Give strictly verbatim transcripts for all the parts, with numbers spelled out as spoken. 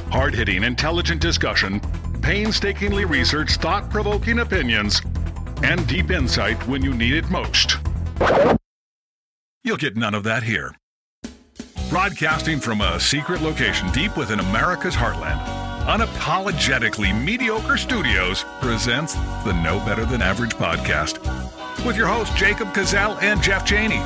Hard-hitting, intelligent discussion, painstakingly researched, thought-provoking opinions, and deep insight when you need it most. You'll get none of that here. Broadcasting from a secret location deep within America's heartland, Unapologetically Mediocre Studios presents the No Better Than Average podcast with your hosts Jacob Cazell and Jeff Cheney.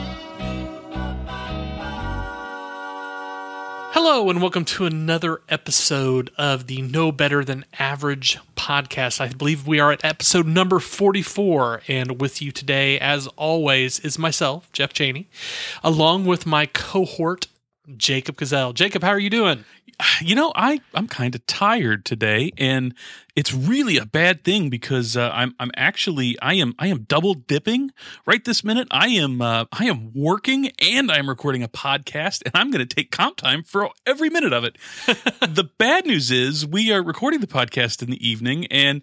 Hello and welcome to another episode of the No Better Than Average podcast. I believe we are at episode number forty-four, and with you today, as always, is myself, Jeff Cheney, along with my cohort, Jacob Cazell. Jacob, how are you doing? You know, I, I'm kind of tired today, and it's really a bad thing because uh, I'm I'm actually I am I am double dipping right this minute. I am uh, I am working and I'm recording a podcast, and I'm going to take comp time for every minute of it. The bad news is we are recording the podcast in the evening, and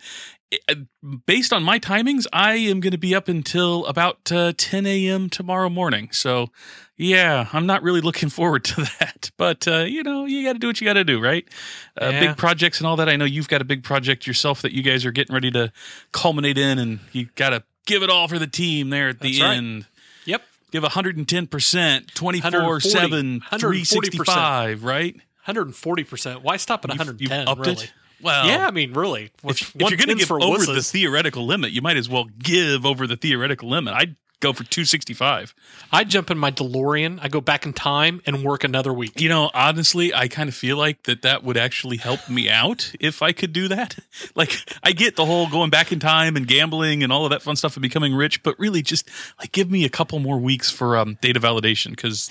based on my timings, I am going to be up until about uh, ten a.m. tomorrow morning. So, yeah, I'm not really looking forward to that. But, uh, you know, you got to do what you got to do, right? Uh, yeah. Big projects and all that. I know you've got a big project yourself that you guys are getting ready to culminate in, and you got to give it all for the team there at the That's end. Right. Yep. Give one hundred ten percent, twenty-four seven, three sixty-five, right? one hundred forty percent. Why stop at one hundred ten, you've upped really? it? Well, yeah, I mean, really. If, if you're going to give over wusses. the theoretical limit, you might as well give over the theoretical limit. I'd go for two sixty-five. I jump in my DeLorean, I go back in time and work another week. You know, honestly, I kind of feel like that that would actually help me out if I could do that. Like, I get the whole going back in time and gambling and all of that fun stuff and becoming rich, but really just like give me a couple more weeks for um, data validation because,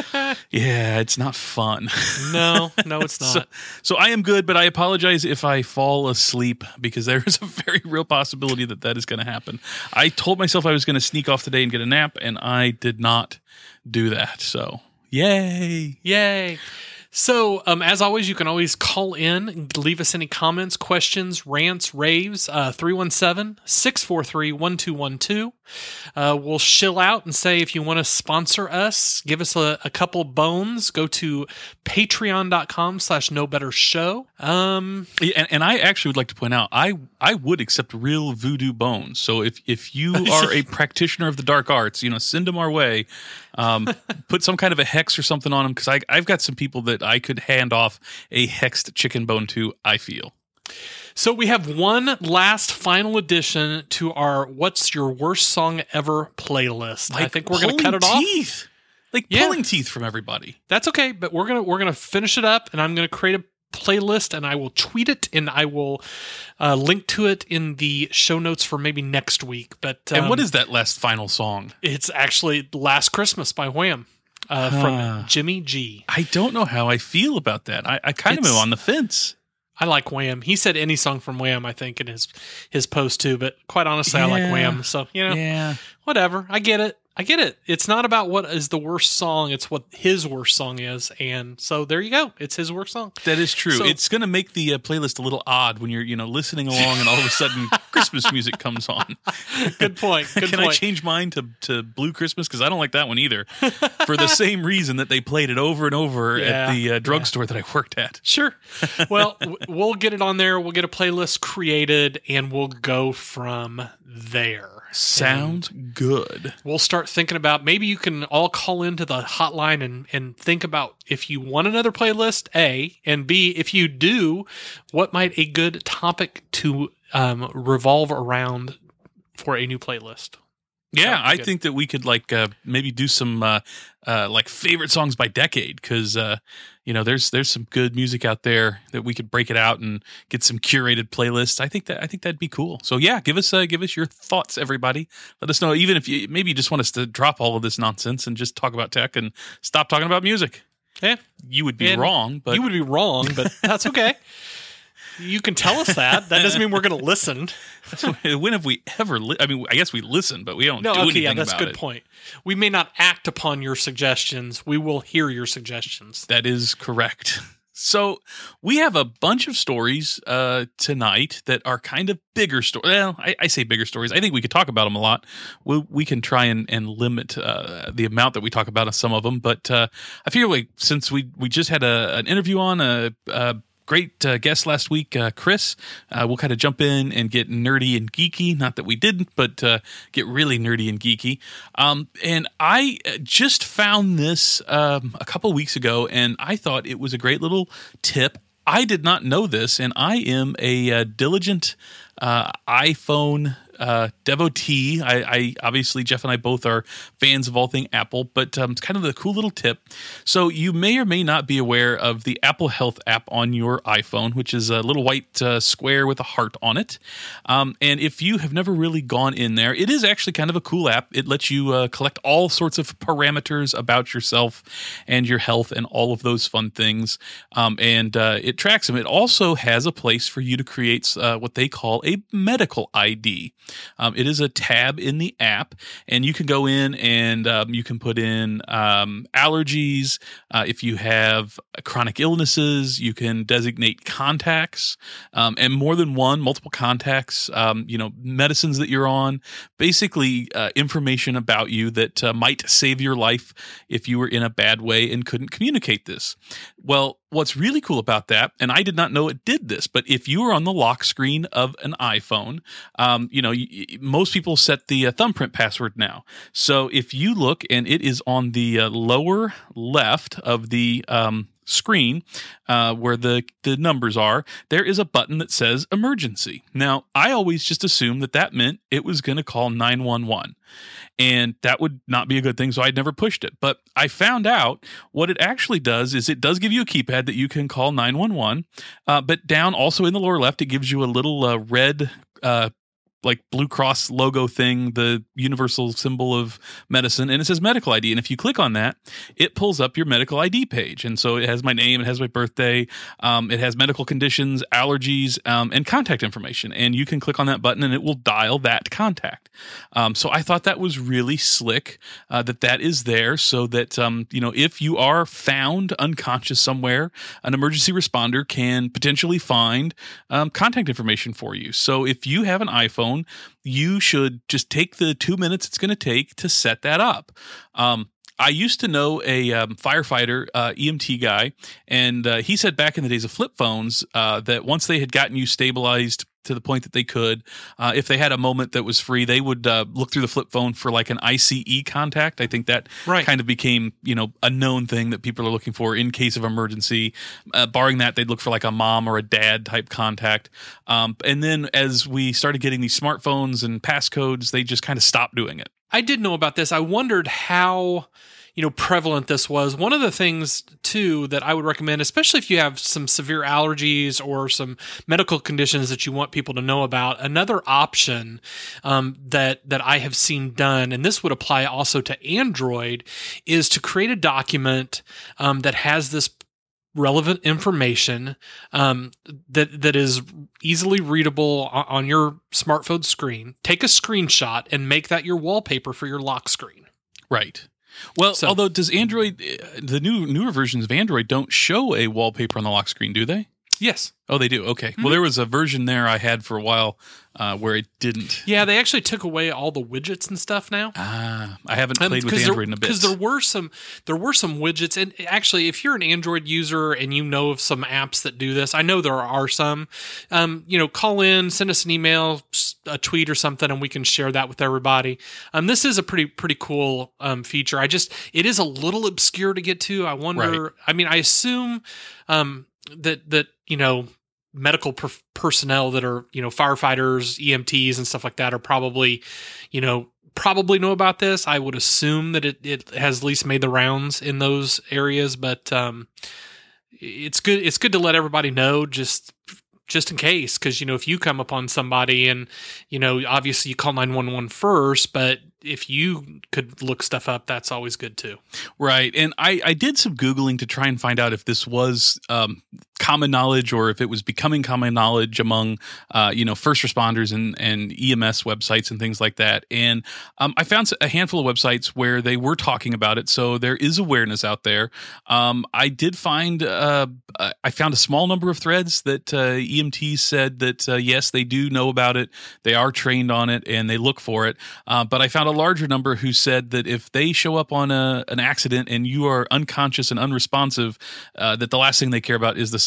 yeah, it's not fun. No, no, it's not. so, so I am good, but I apologize if I fall asleep because there is a very real possibility that that is going to happen. I told myself I was going to sneak off the day and get a nap, and I did not do that. So, yay. Yay. So, um, as always, you can always call in and leave us any comments, questions, rants, raves, uh, three one seven, six four three, one two one two. Uh, we'll shill out and say if you want to sponsor us, give us a, a couple bones, go to patreon.com slash no better show. Um, and, and I actually would like to point out, I, I would accept real voodoo bones. So if, if you are a practitioner of the dark arts, you know, send them our way. Um, put some kind of a hex or something on them, because I I've got some people that I could hand off a hexed chicken bone to, I feel. So we have one last final addition to our What's Your Worst Song Ever playlist. Like I think we're going to cut it teeth. off. Like yeah. pulling teeth from everybody. That's okay, but we're going to we're going to finish it up, and I'm going to create a playlist, and I will tweet it, and I will uh, link to it in the show notes for maybe next week. But um, and what is that last final song? It's actually Last Christmas by Wham! Uh, huh. From Jimmy G. I don't know how I feel about that. I, I kind It's, of am on the fence. I like Wham! He said any song from Wham! I think in his his post too, but quite honestly, yeah. I like Wham! So you know, yeah. whatever. I get it. I get it. It's not about what is the worst song. It's what his worst song is. And so there you go. It's his worst song. That is true. So, it's going to make the uh, playlist a little odd when you're, you know, listening along and all of a sudden Christmas music comes on. Good point. Good Can point. I change mine to, to Blue Christmas? Because I don't like that one either. For the same reason that they played it over and over yeah, at the uh, drugstore yeah. that I worked at. Sure. Well, w- we'll get it on there. We'll get a playlist created, and we'll go from there. Sounds and good. We'll start thinking about, maybe you can all call into the hotline and, and think about if you want another playlist, A, and B, if you do, what might a good topic to um, revolve around for a new playlist? Yeah, I think that we could like uh, maybe do some uh, uh, like favorite songs by decade, because uh, you know there's there's some good music out there that we could break it out and get some curated playlists. I think that I think that'd be cool. So yeah, give us uh, give us your thoughts, everybody. Let us know, even if you maybe you just want us to drop all of this nonsense and just talk about tech and stop talking about music. Yeah, you would be and wrong, but you would be wrong, but that's okay. You can tell us that. That doesn't mean we're going to listen. When have we ever? Li- I mean, I guess we listen, but we don't no, do okay, anything yeah, that's about a good it. point. We may not act upon your suggestions. We will hear your suggestions. That is correct. So we have a bunch of stories uh, tonight that are kind of bigger stories. Well, I, I say bigger stories. I think we could talk about them a lot. We, we can try and, and limit uh, the amount that we talk about on some of them. But uh, I feel like since we, we just had a, an interview on, a, a great uh, guest last week, uh, Chris. Uh, we'll kind of jump in and get nerdy and geeky. Not that we didn't, but uh, get really nerdy and geeky. Um, and I just found this um, a couple weeks ago, and I thought it was a great little tip. I did not know this, and I am a uh, diligent uh, iPhone uh, devotee. I, I obviously, Jeff and I both are fans of all things Apple, but um, it's kind of the cool little tip. So you may or may not be aware of the Apple Health app on your iPhone, which is a little white uh, square with a heart on it. Um, and if you have never really gone in there, it is actually kind of a cool app. It lets you uh, collect all sorts of parameters about yourself and your health and all of those fun things. Um, and uh, it tracks them. It also has a place for you to create uh, what they call a medical I D. Um, it is a tab in the app, and you can go in and um, you can put in um, allergies. Uh, if you have chronic illnesses, you can designate contacts um, and more than one, multiple contacts, um, you know, medicines that you're on, basically uh, information about you that uh, might save your life if you were in a bad way and couldn't communicate this. Well, what's really cool about that, and I did not know it did this, but if you are on the lock screen of an iPhone, um, you know, y- most people set the uh, thumbprint password now. So if you look, and it is on the uh, lower left of the um, screen uh, where the, the numbers are, there is a button that says emergency. Now, I always just assumed that that meant it was going to call nine one one. And that would not be a good thing, so I'd never pushed it. But I found out what it actually does is it does give you a keypad that you can call nine one one, uh, but down also in the lower left, it gives you a little uh, red uh like Blue Cross logo thing, the universal symbol of medicine, and it says medical I D. And if you click on that, it pulls up your medical I D page. And so it has my name, it has my birthday, um, it has medical conditions, allergies, um, and contact information. And you can click on that button and it will dial that contact. Um, so I thought that was really slick uh, that that is there so that, um, you know, if you are found unconscious somewhere, an emergency responder can potentially find um, contact information for you. So if you have an iPhone, you should just take the two minutes it's going to take to set that up. Um, I used to know a um, firefighter, uh, E M T guy, and uh, he said back in the days of flip phones uh, that once they had gotten you stabilized to the point that they could, uh, if they had a moment that was free, they would uh, look through the flip phone for like an I C E contact. I think that right. kind of became, you know, a known thing that people are looking for in case of emergency. Uh, barring that, they'd look for like a mom or a dad type contact. Um, and then as we started getting these smartphones and passcodes, they just kind of stopped doing it. I did know about this. I wondered how, you know, prevalent this was. One of the things, too, that I would recommend, especially if you have some severe allergies or some medical conditions that you want people to know about, another option um, that that I have seen done, and this would apply also to Android, is to create a document um, that has this relevant information um, that that is easily readable on your smartphone screen. Take a screenshot and make that your wallpaper for your lock screen. Right. Well, so, although does Android, the new newer versions of Android don't show a wallpaper on the lock screen, do they? Yes. Oh, they do? Okay. Mm-hmm. Well, there was a version there I had for a while uh, where it didn't. Yeah, they actually took away all the widgets and stuff now. Ah, I haven't played um, with Android there, in a bit. Because there were some there were some widgets. And actually, if you're an Android user and you know of some apps that do this, I know there are some, um, you know, call in, send us an email, a tweet or something, and we can share that with everybody. Um, this is a pretty pretty cool um, feature. I just, it is a little obscure to get to. I wonder, right. I mean, I assume um, that, that, you know, medical per- personnel that are, you know, firefighters, E M Ts and stuff like that are probably, you know, probably know about this. I would assume that it, it has at least made the rounds in those areas, but um, it's good. It's good to let everybody know just, just in case. Cause you know, if you come upon somebody and, you know, obviously you call nine one one first, but if you could look stuff up, that's always good too. Right. And I, I did some Googling to try and find out if this was um, common knowledge or if it was becoming common knowledge among, uh, you know, first responders and, and E M S websites and things like that. And um, I found a handful of websites where they were talking about it. So there is awareness out there. Um, I did find, uh, I found a small number of threads that uh, E M Ts said that, uh, yes, they do know about it. They are trained on it and they look for it. Uh, but I found a larger number who said that if they show up on a, an accident and you are unconscious and unresponsive, uh, that the last thing they care about is the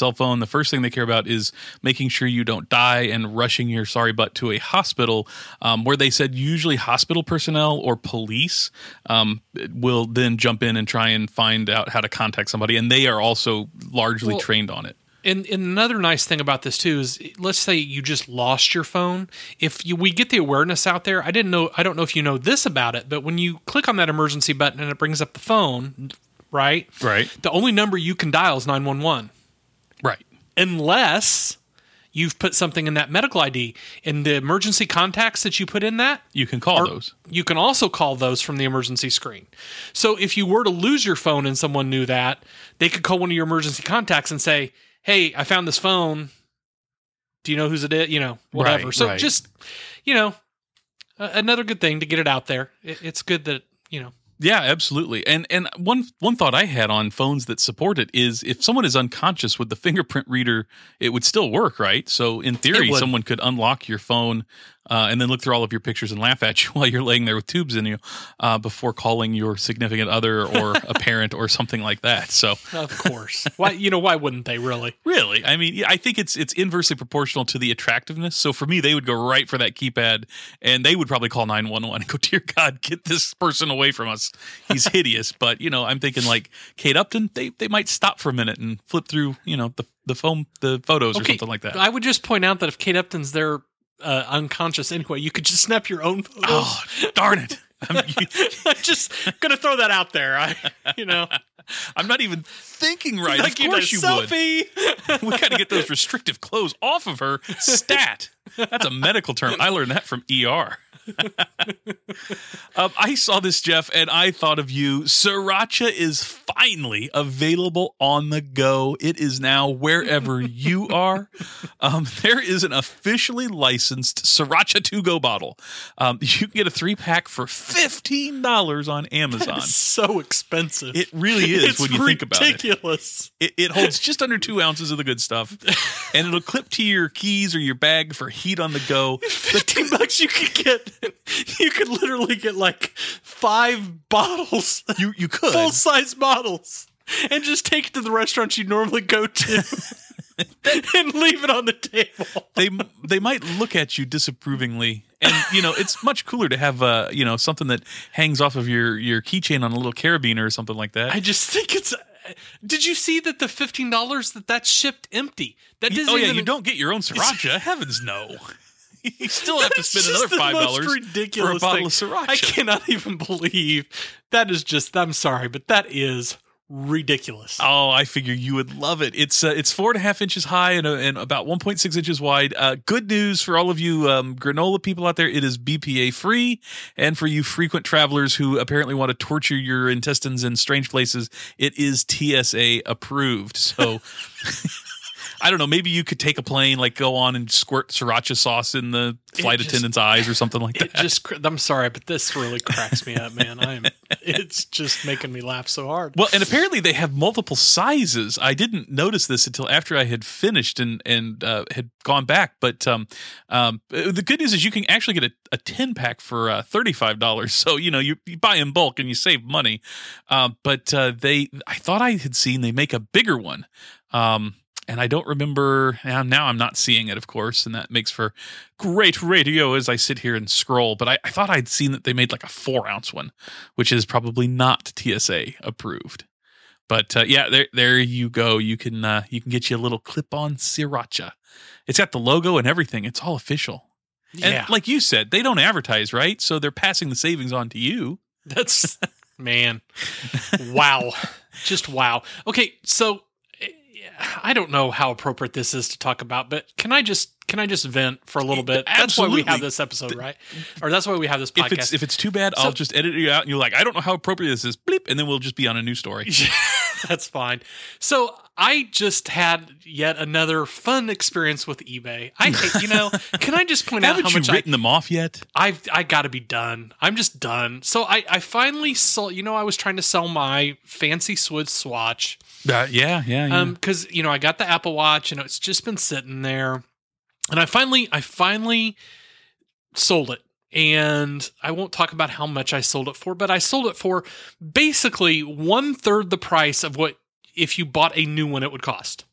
cell phone, the first thing they care about is making sure you don't die and rushing your sorry butt to a hospital, um, where they said usually hospital personnel or police um, will then jump in and try and find out how to contact somebody, and they are also largely Well, trained on it. And, and another nice thing about this too is, let's say you just lost your phone. If you, we get the awareness out there, I didn't know, I don't know if you know this about it, but when you click on that emergency button and it brings up the phone, right? Right. The only number you can dial is nine one one. Right. Unless you've put something in that medical I D. And the emergency contacts that you put in that, You can call are- those. you can also call those from the emergency screen. So if you were to lose your phone and someone knew that, they could call one of your emergency contacts and say, hey, I found this phone. Do you know whose it is? You know, whatever. Right, so right. just, you know, uh, another good thing to get it out there. It, it's good that, you know. Yeah, absolutely. And and one one thought I had on phones that support it is if someone is unconscious with the fingerprint reader, it would still work, right? So in theory, It would. someone could unlock your phone uh, and then look through all of your pictures and laugh at you while you're laying there with tubes in you uh, before calling your significant other or a parent or something like that. So Of course. Why, you know, why wouldn't they really? really, I mean, yeah, I think it's it's inversely proportional to the attractiveness. So for me, they would go right for that keypad, and they would probably call nine one one and go, "Dear God, get this person away from us. He's hideous." But you know, I'm thinking like Kate Upton, they they might stop for a minute and flip through, you know, the the phone the photos or something like that. I would just point out that if Kate Upton's there uh, unconscious anyway, you could just snap your own photos. Oh, darn it! I'm, I'm just gonna throw that out there. I, you know, I'm not even thinking right. like, of you know, course you would. selfie. We got to get those restrictive clothes off of her. Stat. That's a medical term. I learned that from E R. um, I saw this, Jeff, and I thought of you. Sriracha is finally available on the go. It is now wherever you are. Um, there is an officially licensed Sriracha to-go bottle. Um, you can get a three-pack for fifteen dollars on Amazon. It's so expensive. It really is it's when you think about it. ridiculous. It, it holds just under two ounces of the good stuff, and it'll clip to your keys or your bag for heat on the go. Fifteen bucks, you could get. You could literally get like five bottles, You you could. full size bottles, and just take it to the restaurant you normally go to, and leave it on the table. They they might look at you disapprovingly, and you know it's much cooler to have uh you know something that hangs off of your your keychain on a little carabiner or something like that. I just think it's. Did you see that the fifteen dollars that that's shipped empty? That doesn't oh yeah, even, you don't get your own sriracha. Heavens no. You still have to That's spend just another the five most dollars for a ridiculous bottle thing. of sriracha. I cannot even believe that is just. I'm sorry, but that is ridiculous. Oh, I figure you would love it. It's uh, it's four and a half inches high and, uh, and about one point six inches wide. Uh, good news for all of you um, granola people out there. It is B P A free. And for you frequent travelers who apparently want to torture your intestines in strange places, it is T S A approved. So I don't know. Maybe you could take a plane, like go on and squirt sriracha sauce in the flight just- attendant's eyes or something like that. It just. cr- I'm sorry, but this really cracks me up, man. I'm. It's just making me laugh so hard. Well, and apparently they have multiple sizes. I didn't notice this until after I had finished and and uh, had gone back. But um, um, the good news is you can actually get a, a ten pack for uh, thirty-five dollars. So you know you, you buy in bulk and you save money. Uh, but uh, they, I thought I had seen they make a bigger one. Um, And I don't remember, now I'm not seeing it, of course, and that makes for great radio as I sit here and scroll. But I, I thought I'd seen that they made like a four ounce one, which is probably not T S A approved. But uh, yeah, there there you go. You can uh, you can get you a little clip-on sriracha. It's got the logo and everything. It's all official. Yeah, And like you said, they don't advertise, right? So they're passing the savings on to you. that's man. Wow, just wow. Okay, so. I don't know how appropriate this is to talk about, but can I just can I just vent for a little bit? That's why we Absolutely. have this episode, right? Or that's why we have this podcast. If it's if it's too bad, So- I'll just edit it out, and you're like, I don't know how appropriate this is, bleep, and then we'll just be on a new story. That's fine. So I just had yet another fun experience with eBay. I, you know, can I just point out Haven't how you much written them off yet? I, I've I got to be done. I'm just done. So I, I finally sold. You know, I was trying to sell my fancy Swiss watch. Uh, yeah, yeah, yeah. Um, because you know I got the Apple Watch and it's just been sitting there, and I finally I finally sold it. And I won't talk about how much I sold it for, but I sold it for basically one third the price of what if you bought a new one it would cost.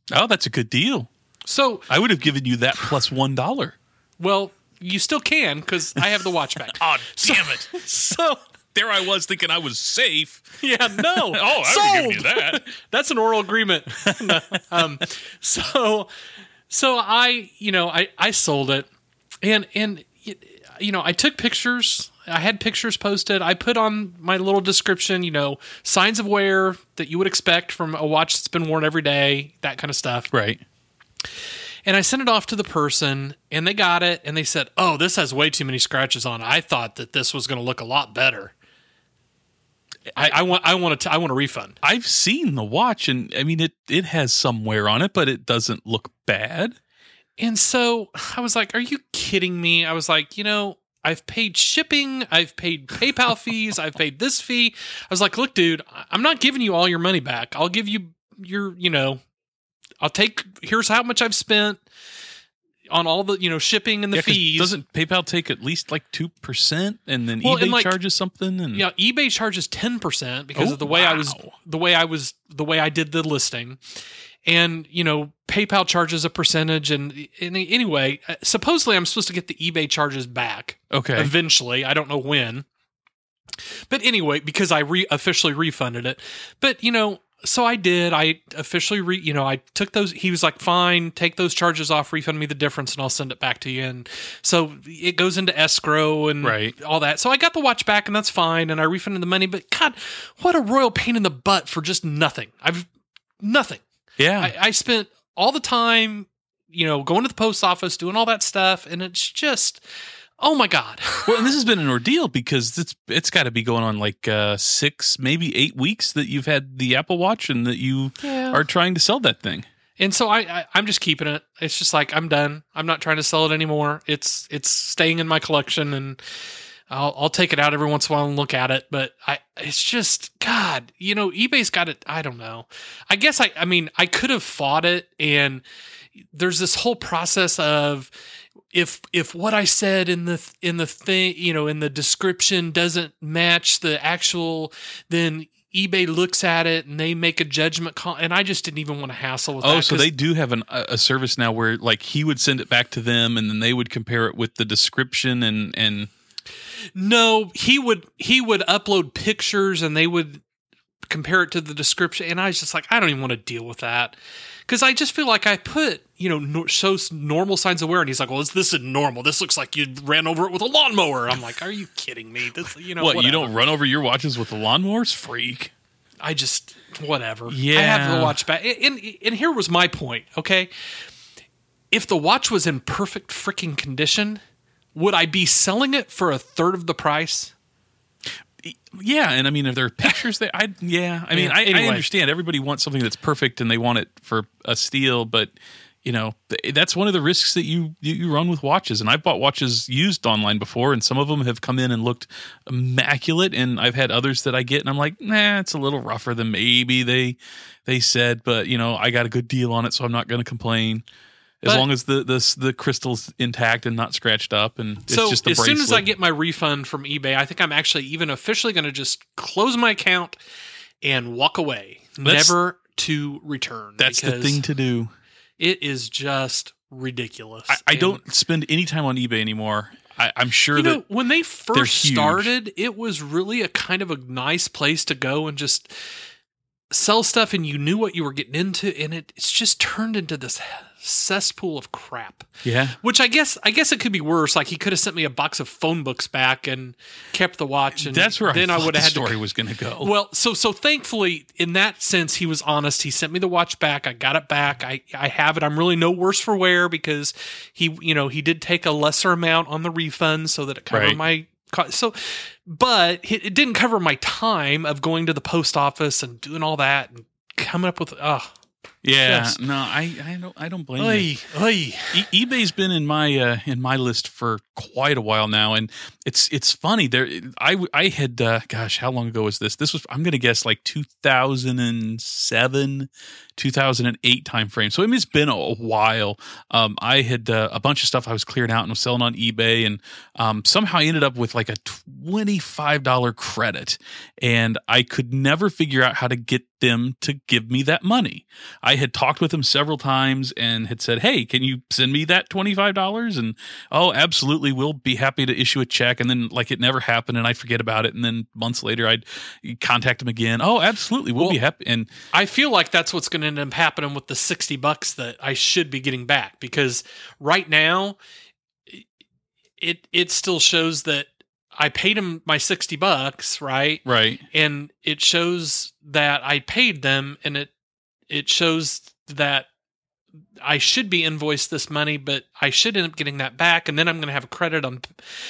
Oh, that's a good deal. So I would have given you that plus one dollar. Well, you still can because I have the watch back. Oh, damn it! So there I was thinking I was safe. Yeah, no. Oh, I would give you that. That's an oral agreement. No, um, so, so I, you know, I, I sold it, and and you know, I took pictures. I had pictures posted. I put on my little description, you know, signs of wear that you would expect from a watch that's been worn every day, that kind of stuff. Right. And I sent it off to the person, and they got it, and they said, "Oh, this has way too many scratches on it. I thought that this was going to look a lot better. I, I want, I want to, I want a refund." I've seen the watch, and I mean, it it has some wear on it, but it doesn't look bad. And so I was like, "Are you kidding me?" I was like, you know, I've paid shipping, I've paid PayPal fees, I've paid this fee. I was like, "Look, dude, I'm not giving you all your money back. I'll give you your, you know." I'll take, here's how much I've spent on all the, you know, shipping and the yeah, fees. Doesn't PayPal take at least like two percent and then well, eBay and like, charges something? And yeah, eBay charges ten percent because oh, of the way wow. I was, the way I was, the way I did the listing. And, you know, PayPal charges a percentage. And, and anyway, supposedly I'm supposed to get the eBay charges back. Okay. Eventually. I don't know when. But anyway, because I re- officially refunded it. But, you know, so I did. I officially, re, you know, I took those. He was like, "Fine, take those charges off, refund me the difference, and I'll send it back to you." And so it goes into escrow and right. all that. So I got the watch back, and that's fine. And I refunded the money. But God, what a royal pain in the butt for just nothing. I've nothing. Yeah, I, I spent all the time, you know, going to the post office, doing all that stuff, and it's just. Oh my God. Well, and this has been an ordeal because it's it's got to be going on like uh, six, maybe eight weeks that you've had the Apple Watch and that you yeah. are trying to sell that thing. And so I, I I'm just keeping it. It's just like I'm done. I'm not trying to sell it anymore. It's it's staying in my collection, and I'll I'll take it out every once in a while and look at it. But I it's just God, you know, eBay's got it. I don't know. I guess I I mean I could have fought it, and there's this whole process of. If if what I said in the in the thing, you know, in the description doesn't match the actual, then eBay looks at it and they make a judgment call. And I just didn't even want to hassle with oh, that. Oh, that. so they do have an, a service now where like he would send it back to them and then they would compare it with the description and and. No, he would he would upload pictures and they would compare it to the description. And I was just like, I don't even want to deal with that. Because I just feel like I put, you know, no, shows normal signs of wear, and he's like, "Well, is this normal? This looks like you ran over it with a lawnmower." I'm like, "Are you kidding me?" This, you know, what whatever. You don't run over your watches with the lawnmowers, freak. I just whatever. Yeah, I have the watch back, and, and and here was my point. Okay, if the watch was in perfect freaking condition, would I be selling it for a third of the price? Yeah, and I mean, if there are pictures there, I yeah, I mean, yeah, I, anyway. I understand everybody wants something that's perfect and they want it for a steal, but you know, th- that's one of the risks that you, you you run with watches. And I've bought watches used online before, and some of them have come in and looked immaculate, and I've had others that I get, and I'm like, nah, it's a little rougher than maybe they they said, but you know, I got a good deal on it, so I'm not going to complain. As but, long as the, the the crystal's intact and not scratched up, and it's so just the as bracelet. soon as I get my refund from eBay, I think I'm actually even officially going to just close my account and walk away, that's, never to return. That's the thing to do. It is just ridiculous. I, I don't spend any time on eBay anymore. I, I'm sure you that know, when they first huge. started, it was really a kind of a nice place to go and just sell stuff, and you knew what you were getting into, and it, it's just turned into this cesspool of crap. Yeah. Which I guess I guess it could be worse. Like he could have sent me a box of phone books back and kept the watch, and that's where then I, I would have had the story to, was going to go. Well, so so thankfully in that sense he was honest. He sent me the watch back. I got it back. I I have it. I'm really no worse for wear because he you know he did take a lesser amount on the refund so that it covered right. my so. But it didn't cover my time of going to the post office and doing all that and coming up with oh. Yeah, Just, no, I, I don't, I don't blame oy, you. Oy. E- eBay's been in my uh, in my list for quite a while now, and it's it's funny. There, I I had uh, gosh, how long ago was this? This was I'm going to guess like two thousand seven, two thousand eight timeframe. So I mean, it's been a while. Um, I had uh, a bunch of stuff I was clearing out and was selling on eBay, and um, somehow I ended up with like a twenty-five dollars credit, and I could never figure out how to get them to give me that money. I had talked with them several times and had said, "Hey, can you send me that twenty-five dollars?" And oh, absolutely, we'll be happy to issue a check. And then like it never happened, and I'd forget about it. And then months later, I'd contact them again. Oh, absolutely, we'll, well be happy. And I feel like that's what's going to end up happening with the sixty bucks that I should be getting back, because right now it it still shows that I paid him my sixty bucks, right? Right. And it shows that I paid them, and it it shows that I should be invoiced this money, but I should end up getting that back, and then I'm going to have a credit on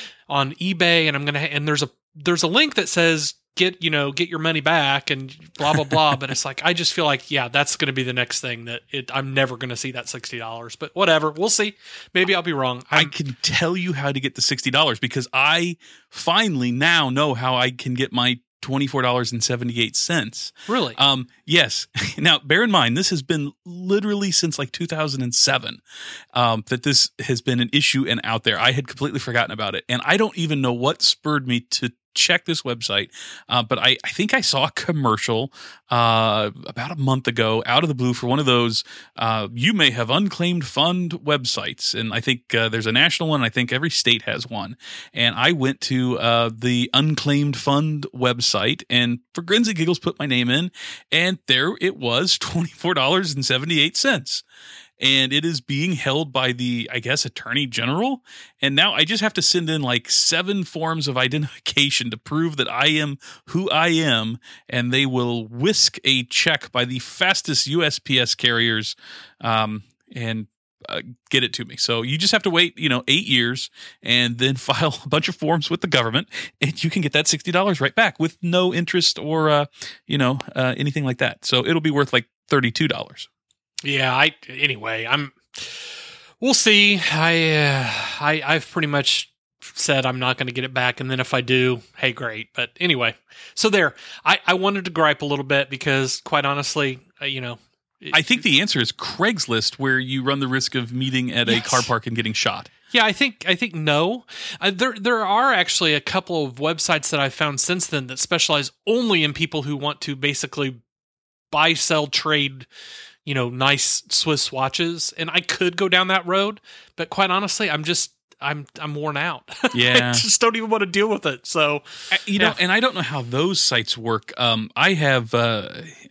on eBay, and I'm going to and there's a there's a link that says get you know get your money back and blah blah blah. But it's like I just feel like yeah, that's going to be the next thing that it, I'm never going to see that sixty dollars. But whatever, we'll see. Maybe I'll be wrong. I'm, I can tell you how to get the sixty dollars because I finally now know how I can get my twenty-four dollars and seventy-eight cents. Really? Um, yes. Now, bear in mind, this has been literally since like two thousand seven um, that this has been an issue and out there. I had completely forgotten about it. And I don't even know what spurred me to check this website. Uh, but I, I think I saw a commercial uh, about a month ago out of the blue for one of those uh, you may have unclaimed fund websites. And I think uh, there's a national one. I think every state has one. And I went to uh, the unclaimed fund website and for grins and giggles put my name in. And there it was, twenty-four dollars and seventy-eight cents. And it is being held by the, I guess, Attorney General. And now I just have to send in like seven forms of identification to prove that I am who I am. And they will whisk a check by the fastest U S P S carriers um, and uh, get it to me. So you just have to wait, you know, eight years and then file a bunch of forms with the government. And you can get that sixty dollars right back with no interest or, uh, you know, uh, anything like that. So it'll be worth like thirty-two dollars. Yeah, I anyway, I'm we'll see. I uh, I I've pretty much said I'm not going to get it back, and then if I do, hey, great. But anyway, so there. I I wanted to gripe a little bit because quite honestly, uh, you know, it, I think the answer is Craigslist, where you run the risk of meeting at yes. a car park and getting shot. Yeah, I think I think no. Uh, there there are actually a couple of websites that I've found since then that specialize only in people who want to basically buy, sell, trade, you know, nice Swiss watches, and I could go down that road, but quite honestly, I'm just I'm I'm worn out. Yeah, I just don't even want to deal with it. So, you know, yeah. And I don't know how those sites work. Um, I have uh,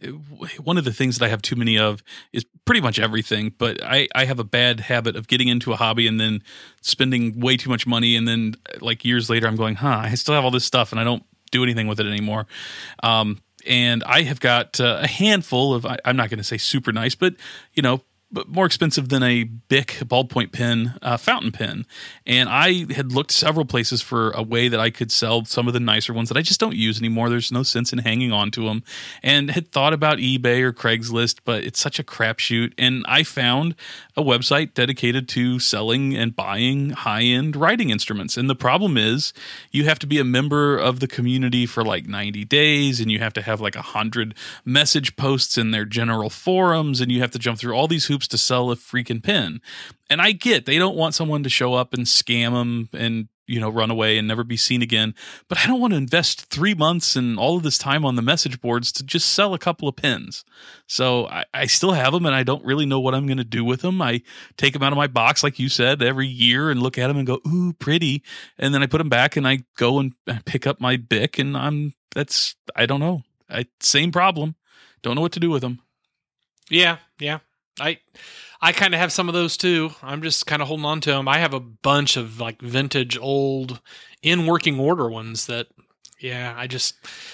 one of the things that I have too many of is pretty much everything, but I I have a bad habit of getting into a hobby and then spending way too much money, and then like years later, I'm going, huh, I still have all this stuff, and I don't do anything with it anymore. Um, And I have got uh, a handful of, I, I'm not going to say super nice, but, you know, but more expensive than a Bic ballpoint pen, uh, fountain pen. And I had looked several places for a way that I could sell some of the nicer ones that I just don't use anymore. There's no sense in hanging on to them. And had thought about eBay or Craigslist, but it's such a crapshoot. And I found a website dedicated to selling and buying high-end writing instruments. And the problem is you have to be a member of the community for like ninety days, and you have to have like one hundred message posts in their general forums, and you have to jump through all these hoops to sell a freaking pen. And I get they don't want someone to show up and scam them and, you know, run away and never be seen again. But I don't want to invest three months and all of this time on the message boards to just sell a couple of pens. So I, I still have them, and I don't really know what I'm going to do with them. I take them out of my box, like you said, every year and look at them and go, ooh, pretty. And then I put them back and I go and pick up my Bic, and I'm, that's, I don't know. I, same problem. Don't know what to do with them. Yeah, yeah. I I kind of have some of those too. I'm just kind of holding on to them. I have a bunch of like vintage, old, in working order ones that, yeah, I just,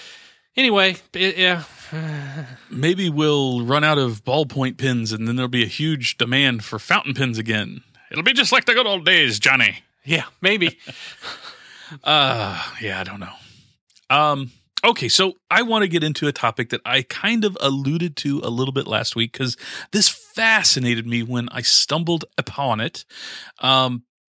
anyway, it, yeah. Maybe we'll run out of ballpoint pens, and then there'll be a huge demand for fountain pens again. It'll be just like the good old days, Johnny. Yeah, maybe. uh, yeah, I don't know. Um. Okay, so I want to get into a topic that I kind of alluded to a little bit last week because this fascinated me when I stumbled upon it. Um,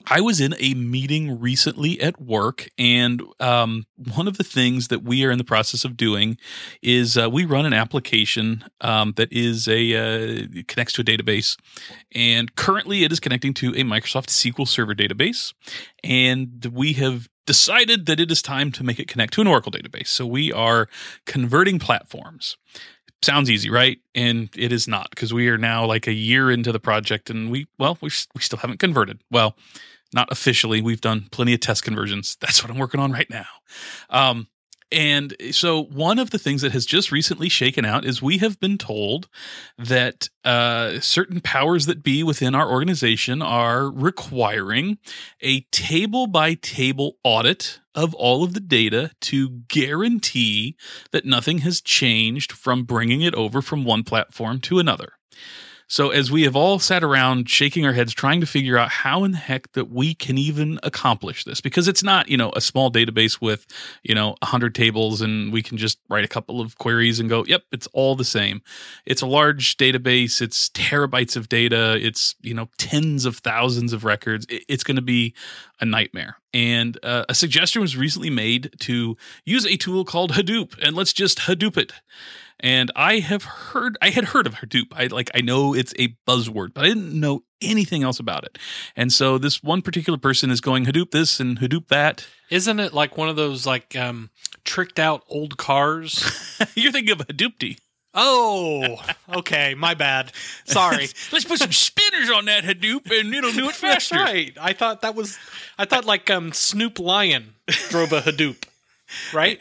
I was in a meeting recently at work, and um, one of the things that we are in the process of doing is uh, we run an application um, that is a uh, connects to a database, and currently it is connecting to a Microsoft S Q L Server database, and we have decided that it is time to make it connect to an Oracle database. So we are converting platforms. Sounds easy, right? And it is not, because we are now like a year into the project, and we well we we still haven't converted. Well. Not officially. We've done plenty of test conversions. That's what I'm working on right now. Um, and so one of the things that has just recently shaken out is we have been told that uh, certain powers that be within our organization are requiring a table-by-table audit of all of the data to guarantee that nothing has changed from bringing it over from one platform to another. So as we have all sat around shaking our heads trying to figure out how in the heck that we can even accomplish this, because it's not, you know, a small database with, you know, one hundred tables and we can just write a couple of queries and go, yep, it's all the same. It's a large database. It's terabytes of data. It's, you know, tens of thousands of records. It's going to be a nightmare. And uh, a suggestion was recently made to use a tool called Hadoop, and let's just Hadoop it. And I have heard, I had heard of Hadoop. I like, I know it's a buzzword, but I didn't know anything else about it. And so this one particular person is going Hadoop this and Hadoop that. Isn't it like one of those like um, tricked out old cars? You're thinking of Hadoopty. Oh, okay. My bad. Sorry. Let's put some spinners on that Hadoop and it'll do it faster. That's right. I thought that was, I thought like um, Snoop Lion drove a Hadoop. Right?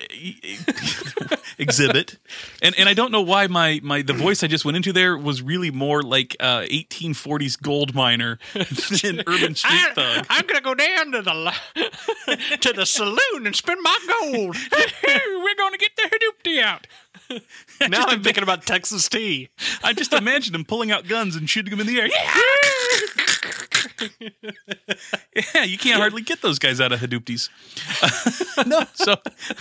Exhibit. And and I don't know why my, my the voice I just went into there was really more like uh, eighteen forties gold miner than urban street I, thug. I'm going to go down to the to the saloon and spend my gold. We're going to get the Hadoopty out. Now I'm thinking about Texas tea. I just imagine him pulling out guns and shooting them in the air. Yeah, you can't hardly get those guys out of Hadoopties. no, so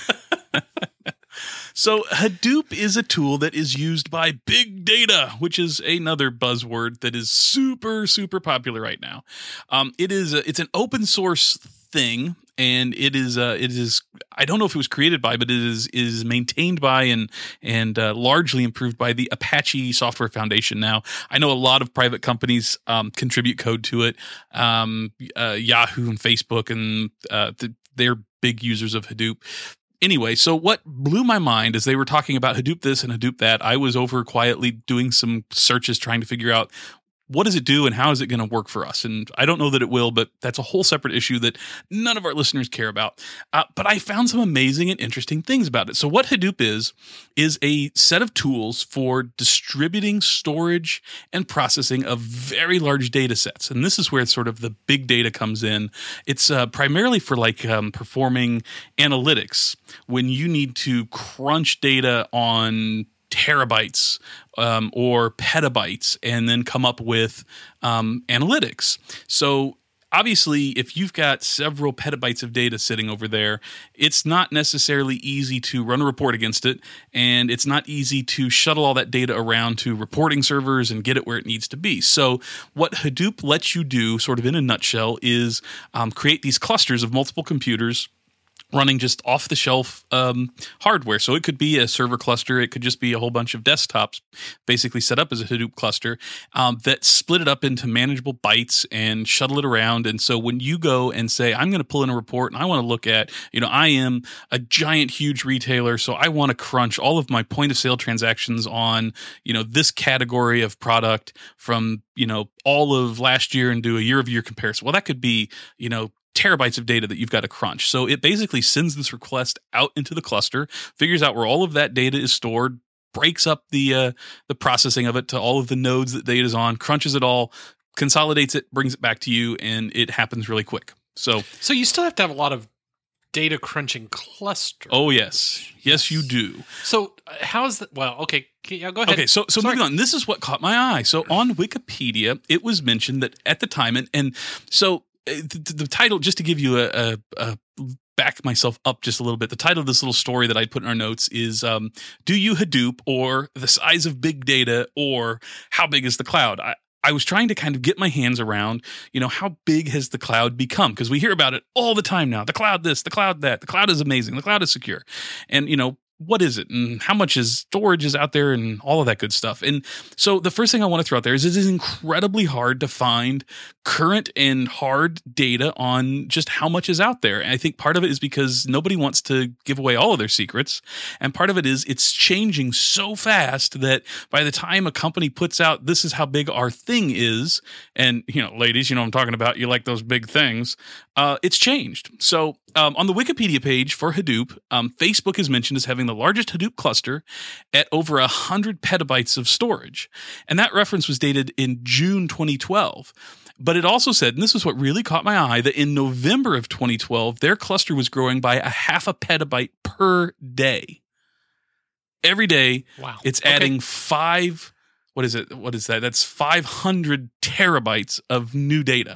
so Hadoop is a tool that is used by big data, which is another buzzword that is super super popular right now. Um, it is a, it's an open source thing. And it is, uh, it is. I don't know if it was created by, but it is is maintained by and and uh, largely improved by the Apache Software Foundation. Now, I know a lot of private companies um, contribute code to it. Um, uh, Yahoo and Facebook, and uh, th- they're big users of Hadoop. Anyway, so what blew my mind as they were talking about Hadoop this and Hadoop that, I was over quietly doing some searches trying to figure out, what does it do and how is it going to work for us? And I don't know that it will, but that's a whole separate issue that none of our listeners care about. Uh, but I found some amazing and interesting things about it. So what Hadoop is, is a set of tools for distributing storage and processing of very large data sets. And this is where sort of the big data comes in. It's uh, primarily for like um, performing analytics when you need to crunch data on terabytes um, or petabytes and then come up with um, analytics. So obviously, if you've got several petabytes of data sitting over there, it's not necessarily easy to run a report against it, and it's not easy to shuttle all that data around to reporting servers and get it where it needs to be. So what Hadoop lets you do, sort of in a nutshell, is um, create these clusters of multiple computers running just off-the-shelf um, hardware. So it could be a server cluster. It could just be a whole bunch of desktops basically set up as a Hadoop cluster um, that split it up into manageable bytes and shuttle it around. And so when you go and say, I'm going to pull in a report and I want to look at, you know, I am a giant, huge retailer, so I want to crunch all of my point-of-sale transactions on, you know, this category of product from, you know, all of last year and do a year-over-year comparison. Well, that could be, you know, terabytes of data that you've got to crunch. So it basically sends this request out into the cluster, figures out where all of that data is stored, breaks up the uh, the processing of it to all of the nodes that data is on, crunches it all, consolidates it, brings it back to you, and it happens really quick. So, so you still have to have a lot of data crunching clusters. Oh yes, yes you do. So uh, how is that? Well, okay, yeah, go ahead. Okay, so so Sorry. moving on. This is what caught my eye. So on Wikipedia, it was mentioned that at the time, and and so. The, the title, just to give you a, a, a back myself up just a little bit, the title of this little story that I put in our notes is um, Do You Hadoop, or The Size of Big Data, or How Big is the Cloud? I, I was trying to kind of get my hands around, you know, how big has the cloud become? Because we hear about it all the time now. The cloud this, the cloud that, the cloud is amazing, the cloud is secure. And, you know, what is it and how much is storage is out there and all of that good stuff. And so the first thing I want to throw out there is it is incredibly hard to find current and hard data on just how much is out there. And I think part of it is because nobody wants to give away all of their secrets. And part of it is it's changing so fast that by the time a company puts out, this is how big our thing is. And, you know, ladies, you know what I'm talking about. You like those big things. Uh, it's changed. So um, on the Wikipedia page for Hadoop, um, Facebook is mentioned as having the largest Hadoop cluster at over one hundred petabytes of storage. And that reference was dated in June twenty twelve. But it also said, and this is what really caught my eye, that in November of twenty twelve, their cluster was growing by a half a petabyte per day. Every day, wow. It's okay. adding five, what is it? What is that? That's five hundred terabytes of new data.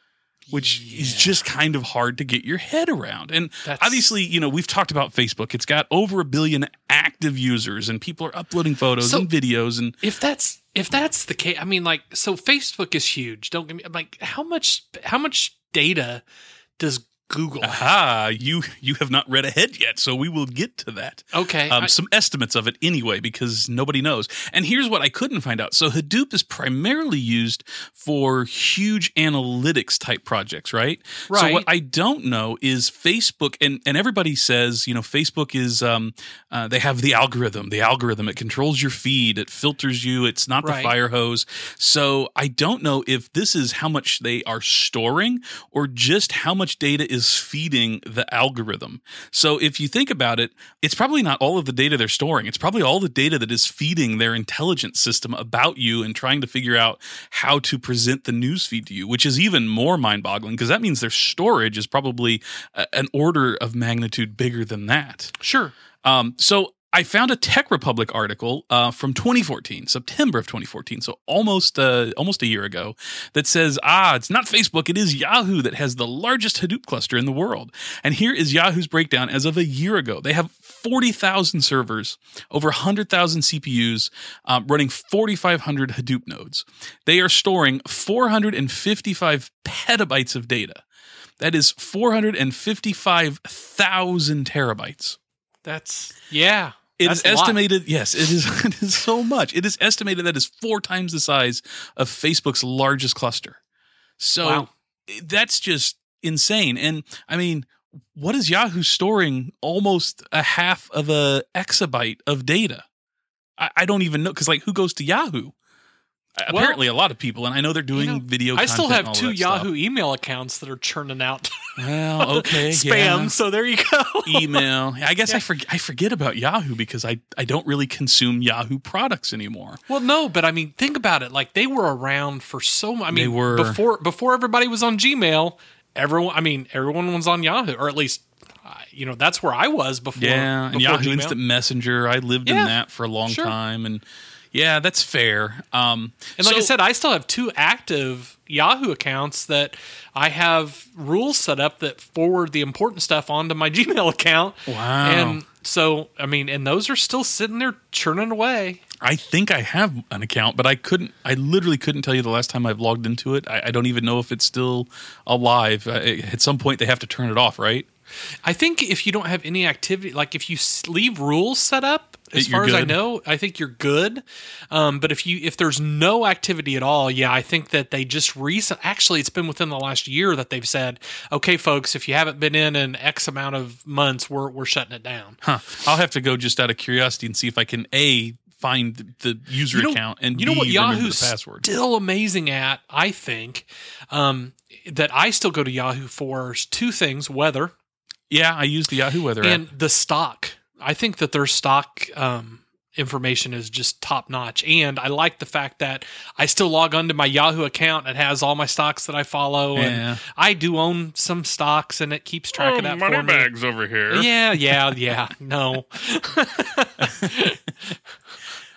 Which yeah. is just kind of hard to get your head around. And That's... obviously, you know, we've talked about Facebook. It's got over a billion active users and people are uploading photos so and videos. And if that's if that's the case, I mean, like, so Facebook is huge. Don't get me like how much how much data does Google? Aha, you you have not read ahead yet, so we will get to that. Okay. Um, I, some estimates of it anyway, because nobody knows. And here's what I couldn't find out. So Hadoop is primarily used for huge analytics type projects, right? Right. So what I don't know is Facebook, and, and everybody says, you know, Facebook is, um, uh, they have the algorithm, the algorithm, it controls your feed, it filters you, it's not the right. fire hose. So I don't know if this is how much they are storing or just how much data is is feeding the algorithm. So if you think about it, it's probably not all of the data they're storing. It's probably all the data that is feeding their intelligence system about you and trying to figure out how to present the news feed to you, which is even more mind-boggling because that means their storage is probably a, an order of magnitude bigger than that. Sure. Um, so I found a Tech Republic article uh, from twenty fourteen, September of twenty fourteen, so almost uh, almost a year ago, that says, ah, it's not Facebook, it is Yahoo that has the largest Hadoop cluster in the world. And here is Yahoo's breakdown as of a year ago. They have forty thousand servers, over one hundred thousand C P Us, um, running forty-five hundred Hadoop nodes. They are storing four hundred fifty-five petabytes of data. That is four hundred fifty-five thousand terabytes. That's, yeah. It that's is estimated, yes, it is, it is so much. It is estimated that is four times the size of Facebook's largest cluster. So wow. that's just insane. And I mean, what is Yahoo storing almost a half of a exabyte of data? I, I don't even know, because like who goes to Yahoo? Well, apparently a lot of people, and I know they're doing you know, video I content still have and all two that Yahoo stuff. email accounts that are churning out well, okay, spam, yeah. so there you go. Email. I guess yeah. I, forget, I forget about Yahoo because I, I don't really consume Yahoo products anymore. Well, no, but I mean, think about it. Like, they were around for so much. I mean, they were. before before everybody was on Gmail, everyone, I mean, everyone was on Yahoo, or at least, uh, you know, that's where I was before. Yeah, and before Yahoo Gmail. Instant Messenger. I lived yeah, in that for a long sure. time, and yeah, that's fair. Um, and like so, I said, I still have two active Yahoo accounts that I have rules set up that forward the important stuff onto my Gmail account. Wow. And so, I mean, and those are still sitting there churning away. I think I have an account, but I couldn't, I literally couldn't tell you the last time I've logged into it. I, I don't even know if it's still alive. Uh, at some point, they have to turn it off, right? I think if you don't have any activity, like if you leave rules set up, as You're far as I good. know, I think you're good. Um, but if you if there's no activity at all, yeah, I think that they just recent. Actually, it's been within the last year that they've said, okay, folks, if you haven't been in in X amount of months, we're we're shutting it down. Huh. I'll have to go just out of curiosity and see if I can A, find the user You know- account, and You know B, what remember Yahoo's the password. still amazing at, I think, um, that I still go to Yahoo for is two things: weather Yeah, I use the Yahoo Weather and app. the stock. I think that their stock um, information is just top notch, and I like the fact that I still log onto my Yahoo account. It has all my stocks that I follow, Yeah. and I do own some stocks, and it keeps track Oh, of that for me. over here. Yeah, yeah, yeah. No.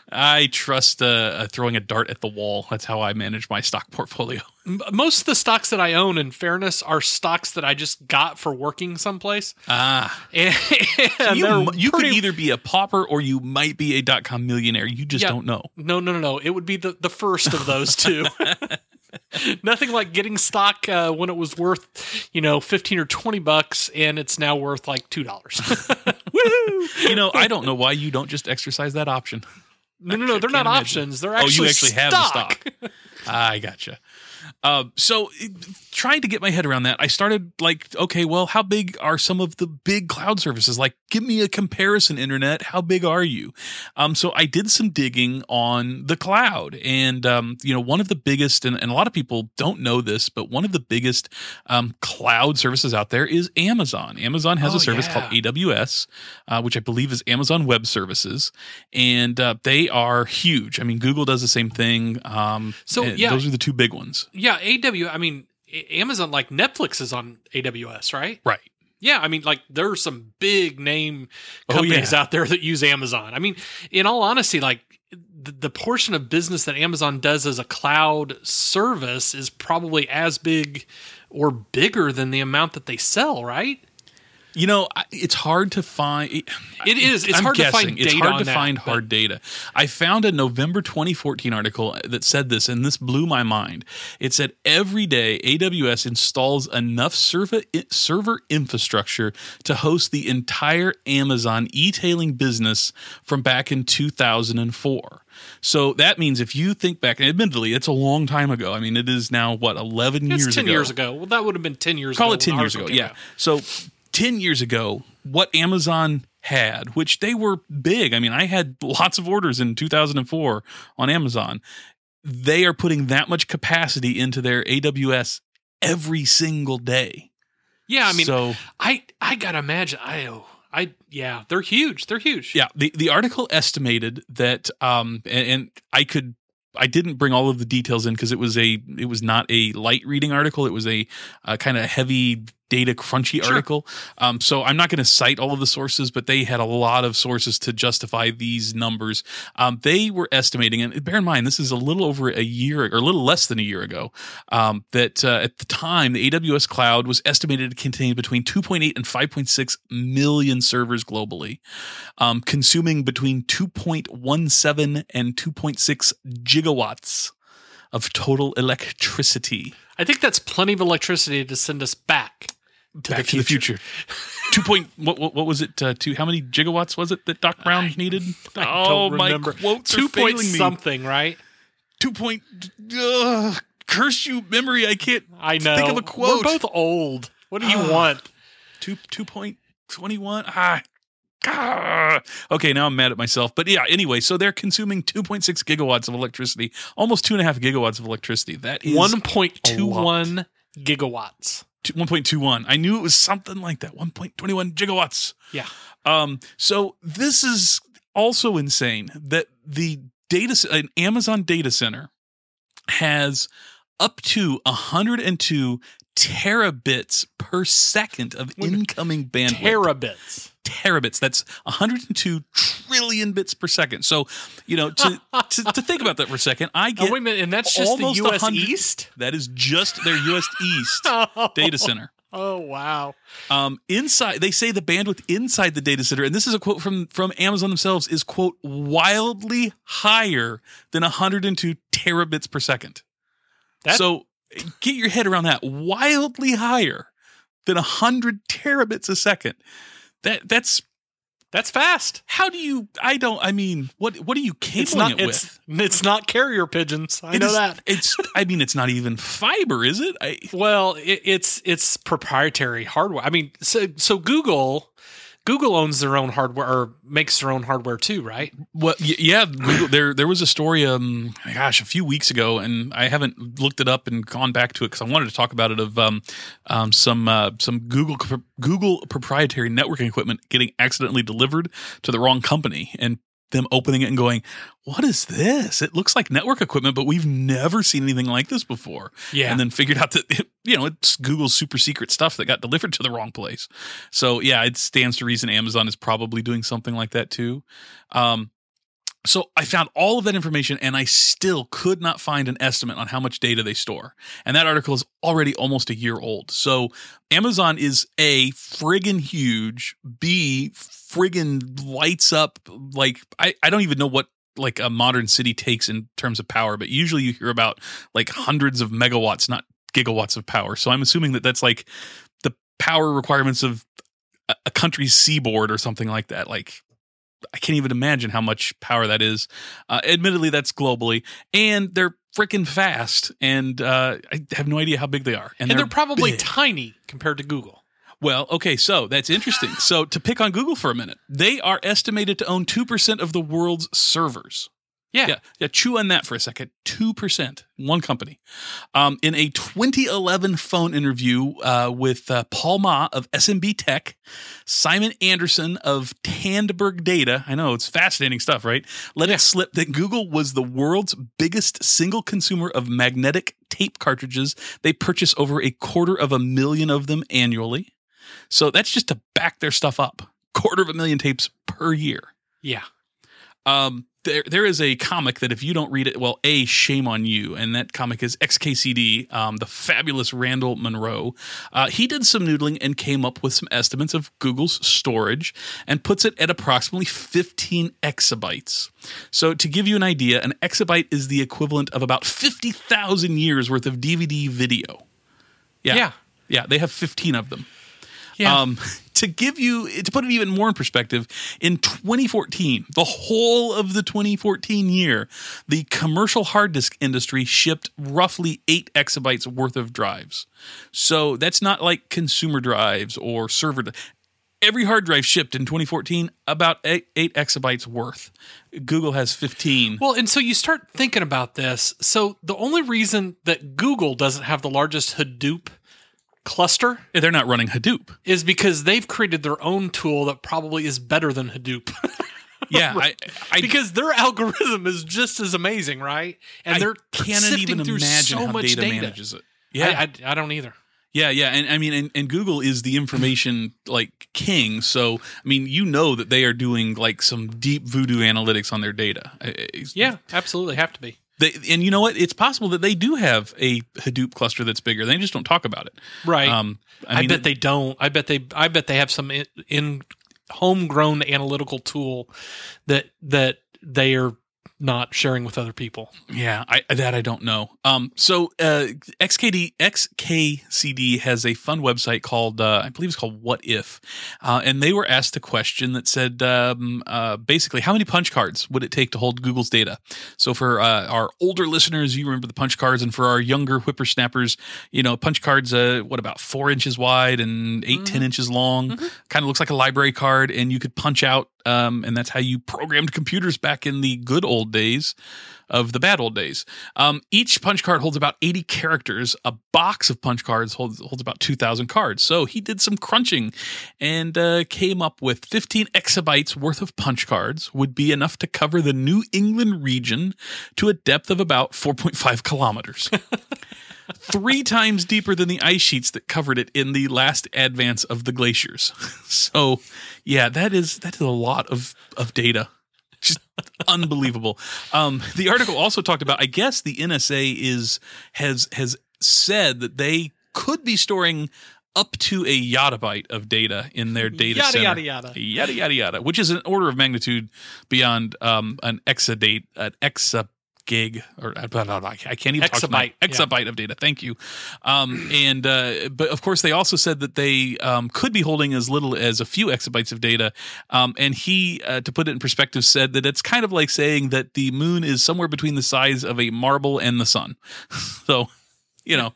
I trust uh, uh, throwing a dart at the wall. That's how I manage my stock portfolio. Most of the stocks that I own, in fairness, are stocks that I just got for working someplace. Ah. And, So you they're m- you could pretty- either be a pauper or you might be a dot-com millionaire. You just Yeah. don't know. No, no, no, no. It would be the, the first of those two. Nothing like getting stock uh, when it was worth, you know, fifteen or twenty bucks, and it's now worth like two dollars. Woo! You know, I don't know why you don't just exercise that option. No, no, no. They're not Can't imagine. options. They're Oh, actually you actually have stock. the stock. I gotcha. Uh, so it- trying to get my head around that, I started like, okay, well, how big are some of the big cloud services? Like, give me a comparison, internet. How big are you? Um, so I did some digging on the cloud, and um, you know, one of the biggest, and, and a lot of people don't know this, but one of the biggest um, cloud services out there is Amazon. Amazon has Oh, a service yeah. called A W S, uh, which I believe is Amazon Web Services, and uh, they are huge. I mean, Google does the same thing. Um, So, and yeah. those are the two big ones. Yeah, A W. I mean, A- Amazon, like Netflix, is on A W S, right? Right. Yeah, I mean, like there are some big name Oh, companies yeah. out there that use Amazon. I mean, in all honesty, like the, the portion of business that Amazon does as a cloud service is probably as big or bigger than the amount that they sell, right? You know, I- it's hard to find. It is. It's I'm hard to guessing. find It's data hard on to that, find but- hard data. I found a November twenty fourteen article that said this, and this blew my mind. It said every day A W S installs enough server server infrastructure to host the entire Amazon e-tailing business from back in two thousand four. So that means if you think back, and admittedly, it's a long time ago. I mean, it is now what eleven It's years ten ago. years ago. Well, that would have been ten years Call ago. it ten when the years ago. article came Yeah. out. So ten years ago, what Amazon had, which they were big. I mean, I had lots of orders in two thousand four on Amazon. They are putting that much capacity into their A W S every single day. Yeah, I mean, so I I gotta imagine. I oh, I yeah, they're huge. They're huge. yeah, the, the article estimated that, um, and, and I could, I didn't bring all of the details in because it was a, it was not a light reading article. It was a uh, kind of heavy data crunchy Sure. article. Um, so I'm not going to cite all of the sources, but they had a lot of sources to justify these numbers. Um, they were estimating, and bear in mind, this is a little over a year or a little less than a year ago, um, that uh, at the time, the A W S cloud was estimated to contain between two point eight and five point six million servers globally, um, consuming between two point one seven and two point six gigawatts of total electricity. I think that's plenty of electricity to send us back to, Back the, to the future. future. Two point. What, what what was it? Uh, two. How many gigawatts was it that Doc Brown I- needed? I oh, don't my remember. quotes Two are point failing me. something, right? Two point. Uh, curse you, memory! I can't I know. think of a quote. We're both old. What do you Ah. want? Two two point twenty one. Ah. Ah. Okay, now I'm mad at myself. But yeah, anyway, so they're consuming two point six gigawatts of electricity, almost two and a half gigawatts of electricity. That is One point two one gigawatts. one point two one. I knew it was something like that. one point two one gigawatts. Yeah. Um, so this is also insane that the data, an Amazon data center has up to one hundred two terabits per second of Wait a minute. incoming bandwidth. Terabits. terabits. That's one hundred two trillion bits per second. So, you know, to, to, to think about that for a second, I get Oh, wait a minute. And that's just the almost U S one hundred East? that is just their U S East data center. Oh, wow. Um, inside, they say the bandwidth inside the data center, and this is a quote from from Amazon themselves, is quote wildly higher than one hundred two terabits per second. That- so get your head around that. Wildly higher than one hundred terabits a second. That that's That's fast. how do you? I don't. I mean, what what are you It's cabling not, it it's, with? it's not carrier pigeons. I It know is- that. It's. I mean, it's not even fiber, is it? I, Well, it, it's it's proprietary hardware. I mean, so so Google Google owns their own hardware or makes their own hardware too, right? Well, y- yeah, Google, there there was a story, um, gosh, a few weeks ago, and I haven't looked it up and gone back to it because I wanted to talk about it of um, um, some uh, some Google Google proprietary networking equipment getting accidentally delivered to the wrong company and them opening it and going, "What is this? It looks like network equipment, but we've never seen anything like this before." Yeah. and then figured out that it, you know it's Google's super secret stuff that got delivered to the wrong place. So yeah, it stands to reason Amazon is probably doing something like that too. Um, So I found all of that information, and I still could not find an estimate on how much data they store. And that article is already almost a year old. So Amazon is A, friggin' huge, B, friggin' lights up. Like, I, I don't even know what like a modern city takes in terms of power, but usually you hear about like hundreds of megawatts, not gigawatts of power. So I'm assuming that that's like the power requirements of a, a country's seaboard or something like that. Like, I can't even imagine how much power that is. Uh, admittedly, that's globally, and they're freaking fast, and uh, I have no idea how big they are. And, and they're, they're probably big. tiny compared to Google. Well, okay, so that's interesting. So to pick on Google for a minute, they are estimated to own two percent of the world's servers. Yeah. Yeah, yeah. Chew on that for a second. two percent, one company. Um, in a twenty eleven phone interview uh, with uh, Paul Ma of S M B Tech, Simon Anderson of Tandberg Data, I know, it's fascinating stuff, right? Let yeah. it slip that Google was the world's biggest single consumer of magnetic tape cartridges. They purchase over a quarter of a million of them annually. So that's just to back their stuff up. Quarter of a million tapes per year. Yeah. Um, there, there is a comic that if you don't read it, well, A, shame on you. And that comic is X K C D, um, the fabulous Randall Munroe. Uh, he did some noodling and came up with some estimates of Google's storage and puts it at approximately fifteen exabytes. So to give you an idea, an exabyte is the equivalent of about fifty thousand years worth of D V D video. Yeah. Yeah. Yeah, they have fifteen of them. Yeah. Um, to give you, to put it even more in perspective, in twenty fourteen, the whole of the twenty fourteen year, the commercial hard disk industry shipped roughly eight exabytes worth of drives. So that's not like consumer drives or server. Every hard drive shipped in twenty fourteen, about eight, eight exabytes worth. Google has fifteen. Well, and so you start thinking about this. So the only reason that Google doesn't have the largest Hadoop cluster They're not running Hadoop. is because they've created their own tool that probably is better than Hadoop. Yeah, I, I because their algorithm is just as amazing, right? And I they're cannot sifting even through imagine so how much data, data manages it. Yeah, I, I, I don't either. Yeah, yeah, and I mean, and, and Google is the information like king. So, I mean, you know that they are doing like some deep voodoo analytics on their data. Yeah, absolutely, have to be. They, and you know what? It's possible that they do have a Hadoop cluster that's bigger. They just don't talk about it, right? Um, I, I mean, bet it, they don't. I bet they. I bet they have some in, in homegrown analytical tool that that they are not sharing with other people. Yeah, I, that I don't know. Um, so uh, X K D X K C D has a fun website called uh, I believe it's called What If, uh, and they were asked a question that said um, uh, basically how many punch cards would it take to hold Google's data? So for uh, our older listeners, you remember the punch cards, and for our younger whippersnappers, you know, punch cards uh, what about four inches wide and eight mm-hmm. ten inches long, mm-hmm. kind of looks like a library card, and you could punch out. Um, and that's how you programmed computers back in the good old days of the bad old days. Um, each punch card holds about eighty characters. A box of punch cards holds, holds about two thousand cards. So he did some crunching and uh, came up with fifteen exabytes worth of punch cards would be enough to cover the New England region to a depth of about four point five kilometers. Three times deeper than the ice sheets that covered it in the last advance of the glaciers. So, yeah, that is that is a lot of, of data. Just unbelievable. Um, the article also talked about, I guess the N S A is has has said that they could be storing up to a yottabyte of data in their data yada, center. Yada, yada, yada. Yada, yada, yada, which is an order of magnitude beyond um, an exadate, an exa gig or blah, blah, blah. I can't even exabyte, talk about exabyte yeah. of data. Thank you. Um, and uh, but of course they also said that they um, could be holding as little as a few exabytes of data. Um, and he, uh, to put it in perspective, said that it's kind of like saying that the moon is somewhere between the size of a marble and the sun. So, you know.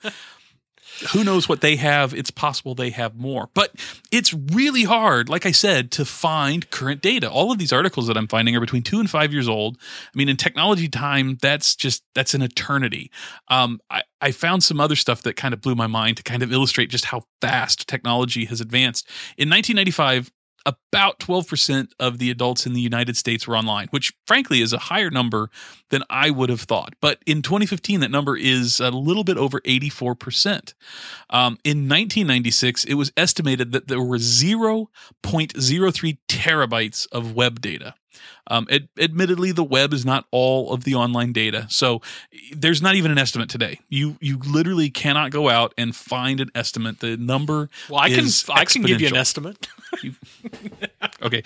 Who knows what they have? It's possible they have more. But it's really hard, like I said, to find current data. All of these articles that I'm finding are between two and five years old. I mean, in technology time, that's just, that's an eternity. Um, I, I found some other stuff that kind of blew my mind to kind of illustrate just how fast technology has advanced. In nineteen ninety-five, about twelve percent of the adults in the United States were online, which frankly is a higher number than I would have thought. But in twenty fifteen, that number is a little bit over eighty-four percent. Um, in nineteen ninety-six, it was estimated that there were zero point zero three terabytes of web data. Um, ad- admittedly, the web is not all of the online data, so there's not even an estimate today. You you literally cannot go out and find an estimate. The number Well, I can is I can give you an exponential. estimate. Okay.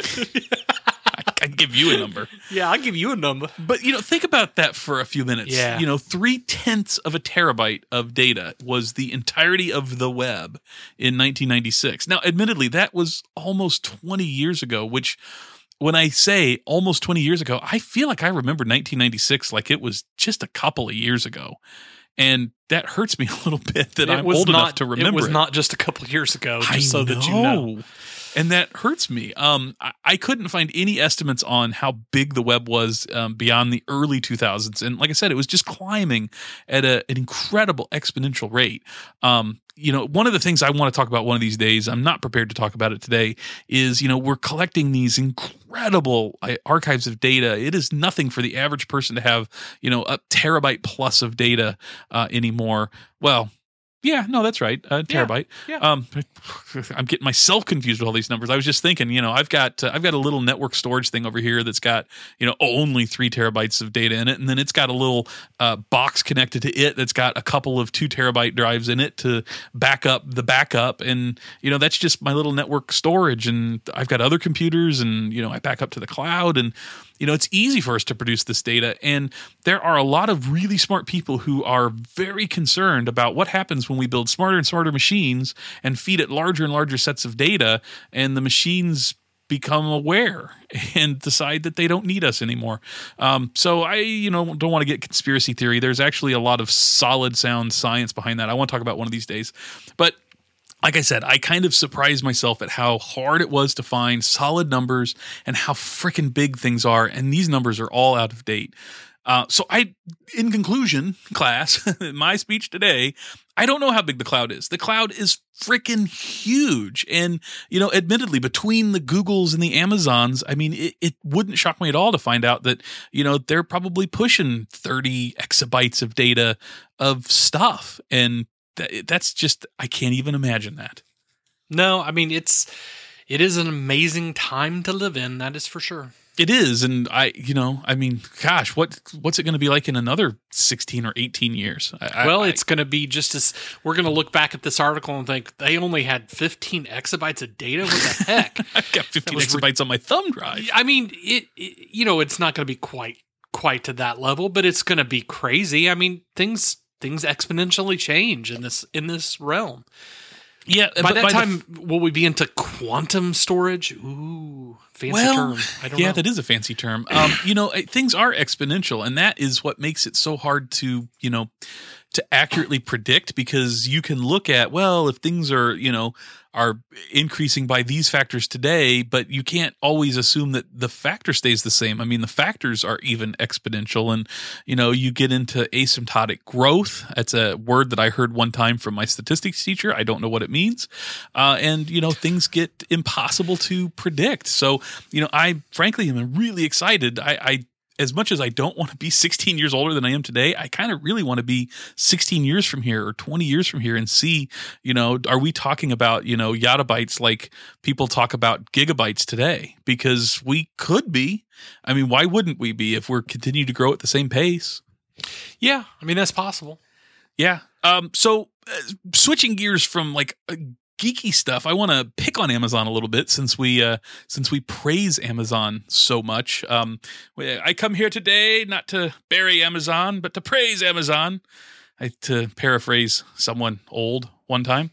I can give you a number. Yeah, I'll give you a number. But, you know, think about that for a few minutes. Yeah. You know, three tenths of a terabyte of data was the entirety of the web in nineteen ninety-six. Now, admittedly, that was almost twenty years ago, which when I say almost twenty years ago, I feel like I remember nineteen ninety-six like it was just a couple of years ago. And that hurts me a little bit that It I'm was old not, enough to remember It was it. not just a couple of years ago, just I so that you know. And that hurts me. Um, I, I couldn't find any estimates on how big the web was um, beyond the early two thousands. And like I said, it was just climbing at a, an incredible exponential rate. Um, you know, one of the things I want to talk about one of these days, I'm not prepared to talk about it today, is, you know, we're collecting these incredible uh, archives of data. It is nothing for the average person to have, you know, a terabyte plus of data uh, anymore. Well, yeah, no, that's right. A terabyte. yeah. Um, I'm getting myself confused with all these numbers. I was just thinking, you know, I've got uh, I've got a little network storage thing over here that's got, you know, only three terabytes of data in it, and then it's got a little uh, box connected to it that's got a couple of two terabyte drives in it to back up the backup, and you know, that's just my little network storage. And I've got other computers, and you know, I back up to the cloud, and you know, it's easy for us to produce this data. And there are a lot of really smart people who are very concerned about what happens when we build smarter and smarter machines and feed it larger and larger sets of data, and the machines become aware and decide that they don't need us anymore. Um, so I, you know, don't want to get conspiracy theory. There's actually a lot of solid, sound science behind that. I want to talk about one of these days. But like I said, I kind of surprised myself at how hard it was to find solid numbers and how freaking big things are. And these numbers are all out of date. Uh, so I, in conclusion, class, my speech today, I don't know how big the cloud is. The cloud is freaking huge. And, you know, admittedly, between the Googles and the Amazons, I mean, it, it wouldn't shock me at all to find out that, you know, they're probably pushing thirty exabytes of data of stuff. And th- that's just, I can't even imagine that. No, I mean, it's it is an amazing time to live in. That is for sure. It is, and I, you know, I mean, gosh, what what's it going to be like in another sixteen or eighteen years? I, Well, I, it's going to be just as we're going to look back at this article and think they only had fifteen exabytes of data. What the heck? I've got fifteen was exabytes on my thumb drive. I mean, it, it. You know, it's not going to be quite quite to that level, but it's going to be crazy. I mean, things things exponentially change in this in this realm. Yeah, By but that by time, will we be into quantum storage? Ooh, fancy well, term. I don't yeah, know. that is a fancy term. Um, you know, eh, things are exponential, and that is what makes it so hard to, you know, to accurately predict, because you can look at, well, if things are, you know, are increasing by these factors today, but you can't always assume that the factor stays the same. I mean, the factors are even exponential, and, you know, you get into asymptotic growth. That's a word that I heard one time from my statistics teacher. I don't know what it means. Uh, and, you know, things get impossible to predict. So, you know, I frankly am really excited. I, I As much as I don't want to be sixteen years older than I am today, I kind of really want to be sixteen years from here or twenty years from here and see, you know, are we talking about, you know, yottabytes like people talk about gigabytes today? Because we could be. I mean, why wouldn't we be if we're continuing to grow at the same pace? Yeah, I mean, that's possible. Yeah. Um. So uh, switching gears from like uh, geeky stuff, I want to pick on Amazon a little bit since we uh, since we praise Amazon so much. Um, I come here today not to bury Amazon, but to praise Amazon. I, to paraphrase someone old one time.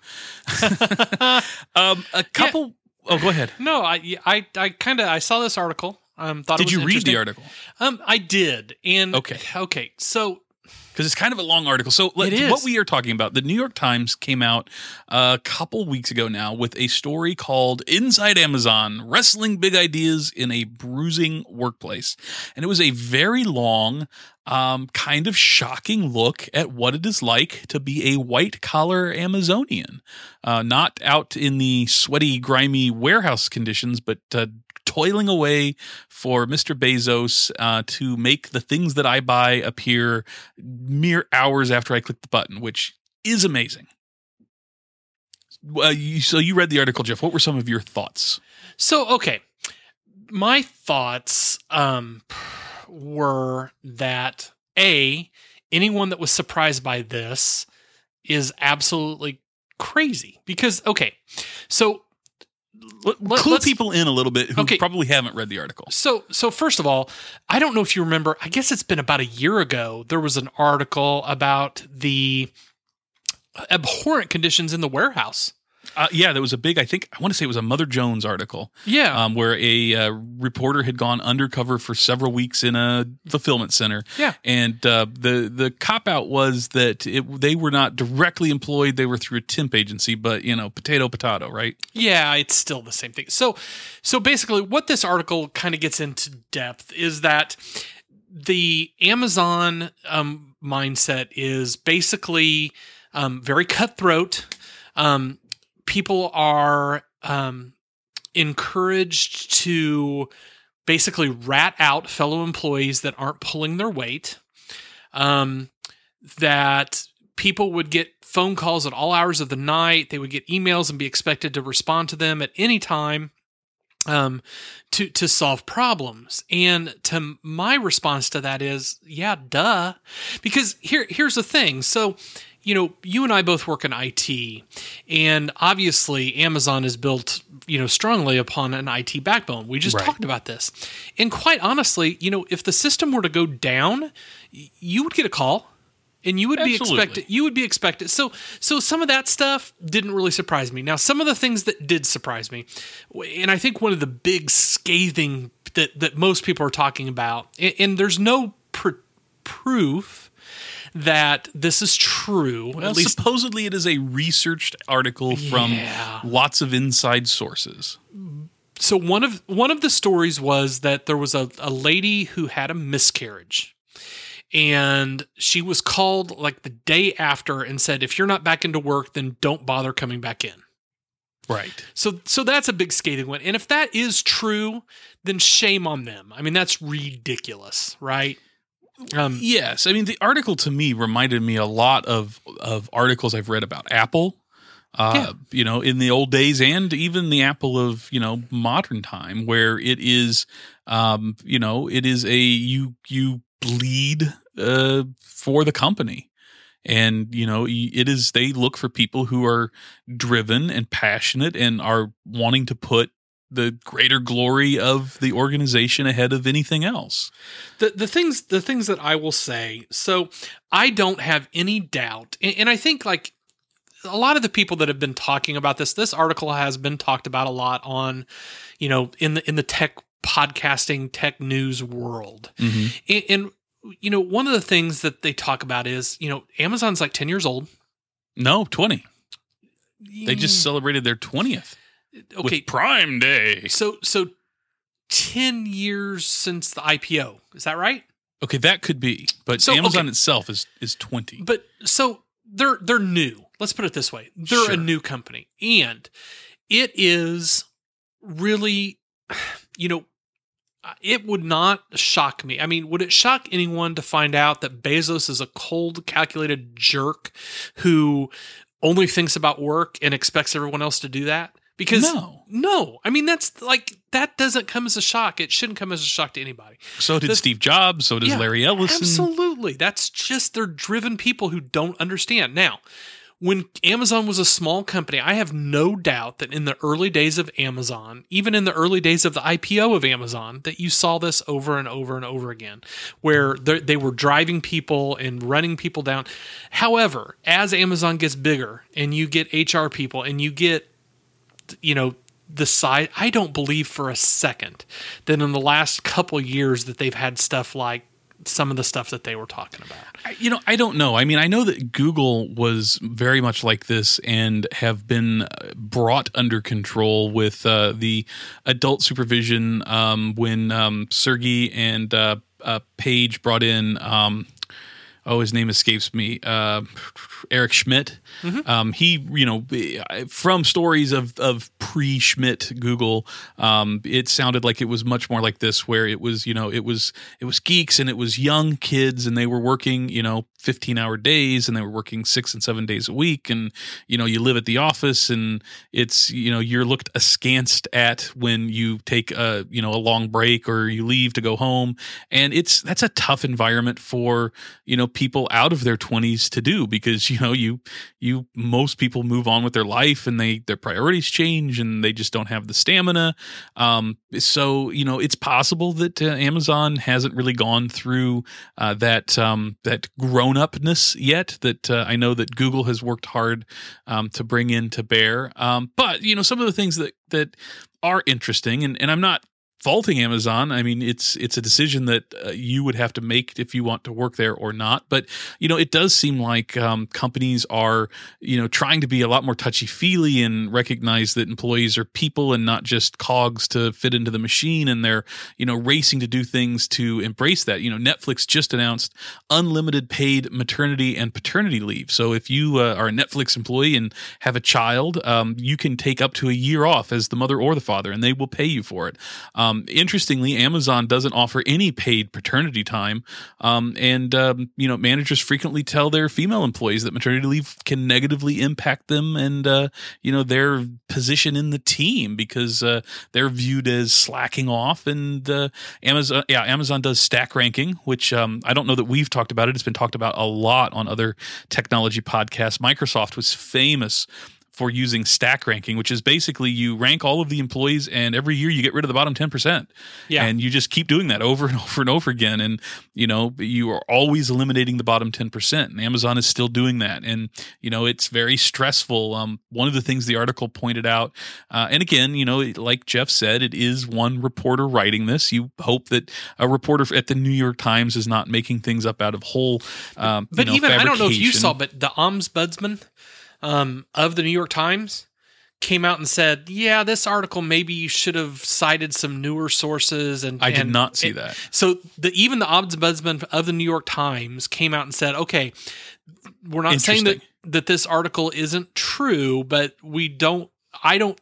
um, a couple. Yeah. Oh, go ahead. No, I I I kind of I saw this article. Um, thought did it was you read interesting. the article? Um, I did. And okay, okay, so. Because it's kind of a long article. So It is. what we are talking about, the New York Times came out a couple weeks ago now with a story called Inside Amazon, Wrestling Big Ideas in a Bruising Workplace. And it was a very long, um, kind of shocking look at what it is like to be a white-collar Amazonian. Uh, not out in the sweaty, grimy warehouse conditions, but uh, toiling away for Mister Bezos uh, to make the things that I buy appear mere hours after I click the button, which is amazing. Uh, you, so you read the article, Jeff. What were some of your thoughts? So, okay. my thoughts um, were that, A, anyone that was surprised by this is absolutely crazy. Because, okay, so... Let, let, clue let's, people in a little bit who okay. probably haven't read the article. So, so first of all, I don't know if you remember, I guess it's been about a year ago, there was an article about the abhorrent conditions in the warehouse. Uh, yeah, there was a big, I think, I want to say it was a Mother Jones article. Yeah. Um, where a uh, reporter had gone undercover for several weeks in a fulfillment center. Yeah. And uh, the the cop-out was that it, they were not directly employed, they were through a temp agency, but, you know, potato, potato, right? Yeah, it's still the same thing. So, so basically what this article kind of gets into depth is that the Amazon um, mindset is basically um, very cutthroat. Um People are um, encouraged to basically rat out fellow employees that aren't pulling their weight. Um, that people would get phone calls at all hours of the night. They would get emails and be expected to respond to them at any time um, to to solve problems. And to my response to that is, yeah, duh. Because here here's the thing. So, you know, you and I both work in I T, and obviously Amazon is built, you know, strongly upon an I T backbone. We just right. talked about this. And quite honestly, you know, if the system were to go down, you would get a call and you would Absolutely. be expected, you would be expected. So, so some of that stuff didn't really surprise me. Now, some of the things that did surprise me, and I think one of the big scathing that, that most people are talking about, and, and there's no pr- proof that this is true. Well, at least supposedly it is a researched article from Yeah. lots of inside sources. So one of one of the stories was that there was a, a lady who had a miscarriage, and she was called like the day after and said, if you're not back into work, then don't bother coming back in. Right. So so that's a big scathing one. And if that is true, then shame on them. I mean, that's ridiculous, right? Um, yes. I mean, the article to me reminded me a lot of, of articles I've read about Apple, uh, Yeah. you know, in the old days, and even the Apple of, you know, modern time, where it is, um, you know, it is a, you, you bleed, uh, for the company. And, you know, it is, they look for people who are driven and passionate and are wanting to put the greater glory of the organization ahead of anything else. The the things the things that I will say, so I don't have any doubt, and, and I think like a lot of the people that have been talking about this, this article has been talked about a lot on, you know, in the in the tech podcasting, tech news world. Mm-hmm. And, and you know, one of the things that they talk about is, you know, Amazon's like ten years old. No, twenty. They just celebrated their twentieth. Okay, With Prime Day. So so ten years since the I P O. Is that right? Okay, that could be. But So, Amazon okay. itself is is twenty. But so they're they're new. Let's put it this way. They're Sure. a new company. And it is really, you know, it would not shock me. I mean, would it shock anyone to find out that Bezos is a cold, calculated jerk who only thinks about work and expects everyone else to do that? Because No. no, I mean, that's like, that doesn't come as a shock. It shouldn't come as a shock to anybody. So did The- Steve Jobs. So does Yeah, Larry Ellison. Absolutely. That's just, they're driven people who don't understand. Now, when Amazon was a small company, I have no doubt that in the early days of Amazon, even in the early days of the I P O of Amazon, that you saw this over and over and over again, where they were driving people and running people down. However, as Amazon gets bigger and you get H R people and you get, you know, the size, I don't believe for a second that in the last couple years that they've had stuff like some of the stuff that they were talking about. I- You know, I don't know. I mean, I know that Google was very much like this and have been uh, brought under control with uh, the adult supervision um, when um, Sergey and uh, uh, Page brought in, um, oh, his name escapes me, uh, Eric Schmidt. Mm-hmm. Um, he, you know, from stories of, of pre-Schmidt Google, um, it sounded like it was much more like this, where it was, you know, it was it was geeks and it was young kids and they were working, you know, fifteen hour days and they were working six and seven days a week. And, you know, you live at the office and it's, you know, you're looked askance at when you take a, you know, a long break or you leave to go home. And it's, that's a tough environment for, you know, people out of their twenties to do because, you know, you, you, most people move on with their life and they, their priorities change and they just don't have the stamina. Um, so, you know, it's possible that uh, Amazon hasn't really gone through uh, that, um, that grown upness yet that uh, I know that Google has worked hard um, to bring in to bear. Um, but, you know, some of the things that, that are interesting and, and I'm not faulting Amazon. I mean, it's it's a decision that uh, you would have to make if you want to work there or not. But, you know, it does seem like um, companies are, you know, trying to be a lot more touchy-feely and recognize that employees are people and not just cogs to fit into the machine. And they're, you know, racing to do things to embrace that. You know, Netflix just announced unlimited paid maternity and paternity leave. So if you uh, are a Netflix employee and have a child, um, you can take up to a year off as the mother or the father, and they will pay you for it. Um, Um, interestingly, Amazon doesn't offer any paid paternity time, um, and um, you know managers frequently tell their female employees that maternity leave can negatively impact them and uh, you know their position in the team because uh, they're viewed as slacking off. And uh, Amazon, yeah, Amazon does stack ranking, which um, I don't know that we've talked about it. It's been talked about a lot on other technology podcasts. Microsoft was famous for using stack ranking, which is basically you rank all of the employees and every year you get rid of the bottom ten percent. Yeah. And you just keep doing that over and over and over again. And, you know, you are always eliminating the bottom ten percent. And Amazon is still doing that. And, you know, it's very stressful. Um, one of the things the article pointed out, uh, and again, you know, like Jeff said, it is one reporter writing this. You hope that a reporter at the New York Times is not making things up out of whole, um, but you know, even, I don't know if you fabrication. saw, but the ombudsman Um, of the New York Times came out and said, yeah, this article, maybe you should have cited some newer sources. And I did and, not see and, that. So the, even the ombudsman of the New York Times came out and said, okay, we're not saying that, that this article isn't true, but we don't, I don't,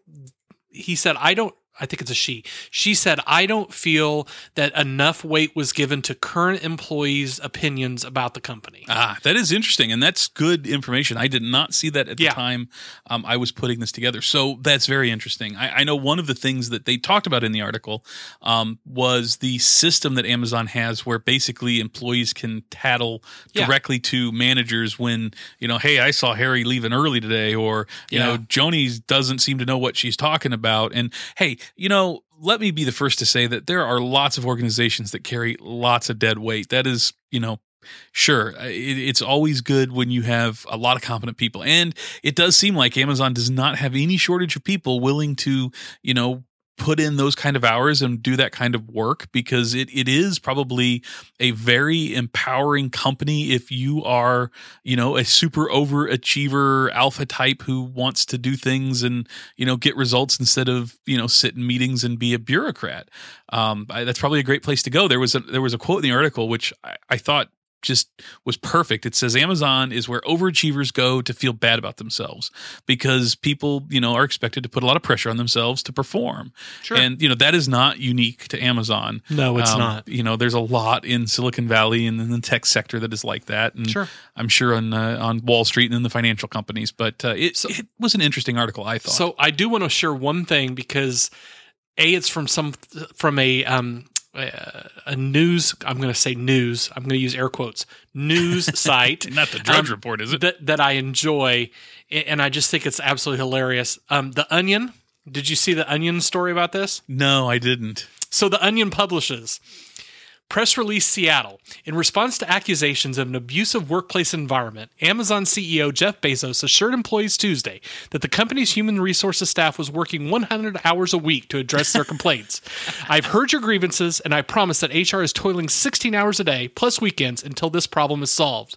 he said, I don't, I think it's a she. She said, I don't feel that enough weight was given to current employees' opinions about the company. Ah, that is interesting. And that's good information. I did not see that at the Yeah. time um, I was putting this together. So that's very interesting. I, I know one of the things that they talked about in the article um, was the system that Amazon has where basically employees can tattle Yeah. directly to managers when, you know, hey, I saw Harry leaving early today, or, you Yeah. know, Joni doesn't seem to know what she's talking about. And hey, you know, let me be the first to say that there are lots of organizations that carry lots of dead weight. That is, you know, sure, it, it's always good when you have a lot of competent people. And it does seem like Amazon does not have any shortage of people willing to, you know, put in those kind of hours and do that kind of work, because it, it is probably a very empowering company if you are, you know, a super overachiever alpha type who wants to do things and, you know, get results instead of, you know, sit in meetings and be a bureaucrat. Um, I, that's probably a great place to go. There was a, there was a quote in the article, which I, I thought just was perfect. It says Amazon is where overachievers go to feel bad about themselves because people, you know, are expected to put a lot of pressure on themselves to perform. Sure. And, you know, that is not unique to Amazon. No, it's Um, not. You know, there's a lot in Silicon Valley and in the tech sector that is like that. And Sure. I'm sure on uh, on Wall Street and in the financial companies. But uh, it, So- it was an interesting article, I thought. So I do want to share one thing because A, it's from some from a um a, a news. I'm going to say news. I'm going to use air quotes. News site, Not the Drudge um, Report, is it? That that I enjoy, and I just think it's absolutely hilarious. Um, the Onion. Did you see the Onion story about this? No, I didn't. So the Onion publishes. Press release Seattle. In response to accusations of an abusive workplace environment, Amazon C E O Jeff Bezos assured employees Tuesday that the company's human resources staff was working one hundred hours a week to address their complaints. I've heard your grievances, and I promise that H R is toiling sixteen hours a day, plus weekends, until this problem is solved.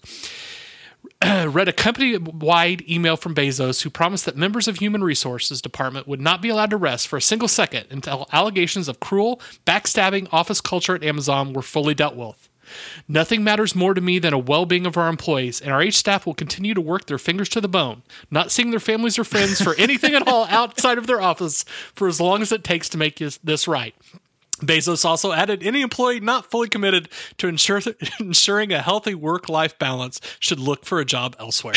Read a company-wide email from Bezos who promised that members of Human Resources Department would not be allowed to rest for a single second until allegations of cruel, backstabbing office culture at Amazon were fully dealt with. Nothing matters more to me than a well-being of our employees, and our H staff will continue to work their fingers to the bone, not seeing their families or friends for anything at all outside of their office for as long as it takes to make this right. Bezos also added, any employee not fully committed to ensure ensuring a healthy work-life balance should look for a job elsewhere.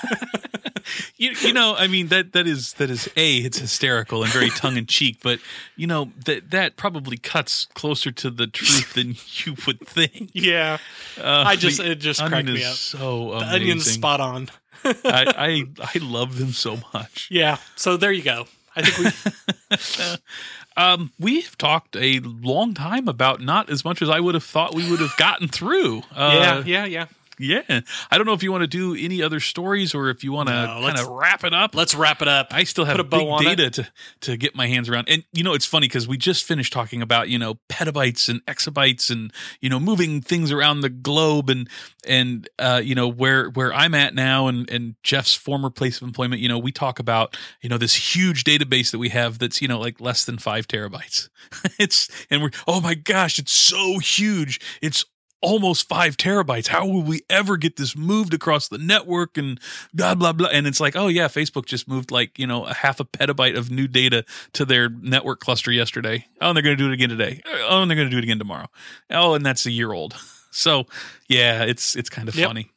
You, you know, I mean, that that is that is a it's hysterical and very tongue in cheek, but you know that that probably cuts closer to the truth than you would think. Yeah, uh, I just it just cracked me up. So amazing. The Onion's spot on. I, I I love them so much. Yeah, so there you go. I think we um we've talked a long time about not as much as I would have thought we would have gotten through. Uh, yeah, yeah, yeah. Yeah. I don't know if you want to do any other stories or if you want to No, kind let's- of wrap it up. Let's wrap it up. I still have Put a bow big on data it. to, to get my hands around. And, you know, it's funny because we just finished talking about, you know, petabytes and exabytes and, you know, moving things around the globe and, and uh, you know, where where I'm at now and, and Jeff's former place of employment, you know, we talk about, you know, this huge database that we have that's, you know, like less than five terabytes. It's, and we're, oh my gosh, it's so huge. It's almost five terabytes. How will we ever get this moved across the network and blah, blah, blah. And it's like, oh yeah, Facebook just moved like, you know, a half a petabyte of new data to their network cluster yesterday. Oh, and they're going to do it again today. Oh, and they're going to do it again tomorrow. Oh, and that's a year old. So yeah, it's, it's kind of Yep. funny.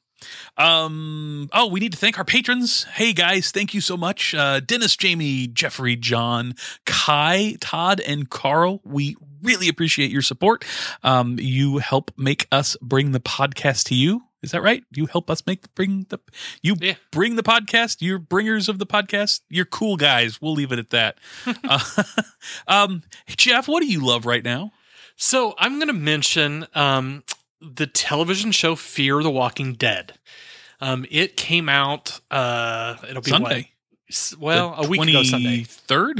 Um, oh, we need to thank our patrons. Hey guys, thank you so much. Uh, Dennis, Jamie, Jeffrey, John, Kai, Todd, and Carl. We really appreciate your support. Um, you help make us bring the podcast to you. Is that right? You help us make bring the you Yeah. bring the podcast. You're bringers of the podcast. You're cool guys. We'll leave it at that. uh, um, Jeff, what do you love right now? So I'm going to mention um, the television show Fear the Walking Dead. Um, it came out. Uh, it'll be Sunday. What? S- Well, a week ago Sunday. Third.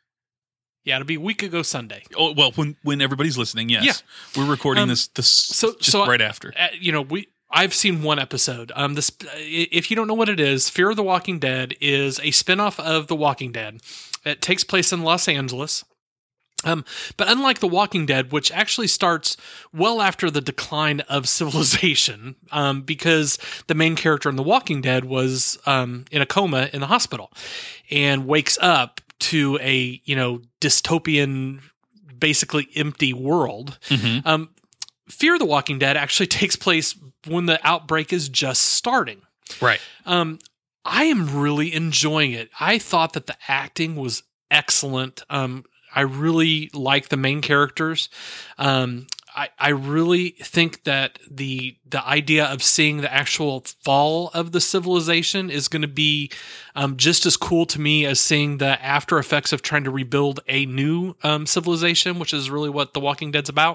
Yeah, it'll be a week ago Sunday. Oh well, when when everybody's listening, yes, Yeah. we're recording Um, this this so- just so I- right after. Uh, you know, we I've seen one episode. Um, this if you don't know what it is, Fear the Walking Dead is a spinoff of The Walking Dead. It takes place in Los Angeles. Um, but unlike The Walking Dead, which actually starts well after the decline of civilization, um, because the main character in The Walking Dead was um, in a coma in the hospital and wakes up to a, you know, dystopian, basically empty world. Mhm. Um, Fear the Walking Dead actually takes place when the outbreak is just starting. Right. Um, I am really enjoying it. I thought that the acting was excellent. Um, I really like the main characters. Um, I, I really think that the the idea of seeing the actual fall of the civilization is going to be um, just as cool to me as seeing the after effects of trying to rebuild a new um, civilization, which is really what The Walking Dead's about.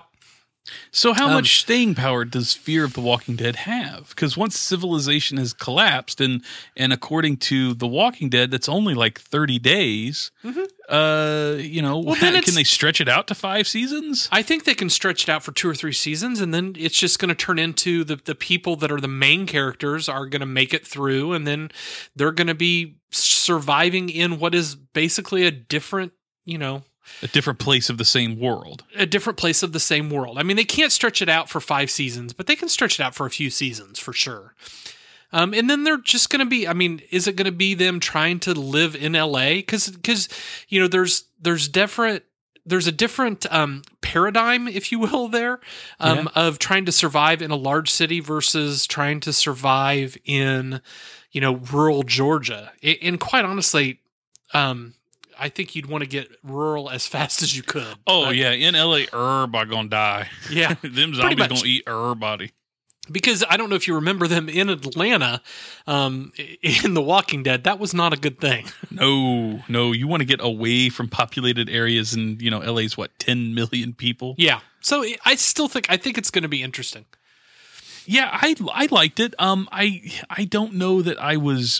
So how Um, much staying power does Fear of the Walking Dead have? Because once civilization has collapsed, and and according to The Walking Dead, that's only like thirty days. Mhm. Uh, you know, Well, then can it's- they stretch it out to five seasons? I think they can stretch it out for two or three seasons, and then it's just going to turn into the the people that are the main characters are going to make it through, and then they're going to be surviving in what is basically a different, you know, A different place of the same world. a different place of the same world. I mean, they can't stretch it out for five seasons, but they can stretch it out for a few seasons for sure. Um, and then they're just going to be, I mean, is it going to be them trying to live in L A? Cause, cause, you know, there's, there's different, there's a different, um, paradigm, if you will, there, um, Yeah. of trying to survive in a large city versus trying to survive in, you know, rural Georgia. A- And quite honestly, um, I think you'd want to get rural as fast as you could. Oh But- yeah, in L A, everybody gonna die. Yeah. Them Pretty zombies much. gonna eat everybody. Because I don't know if you remember them in Atlanta, um, in The Walking Dead. That was not a good thing. No, no, you want to get away from populated areas, and you know, L A's what, ten million people. Yeah. So I still think I think it's going to be interesting. Yeah, I I liked it. Um, I I don't know that I was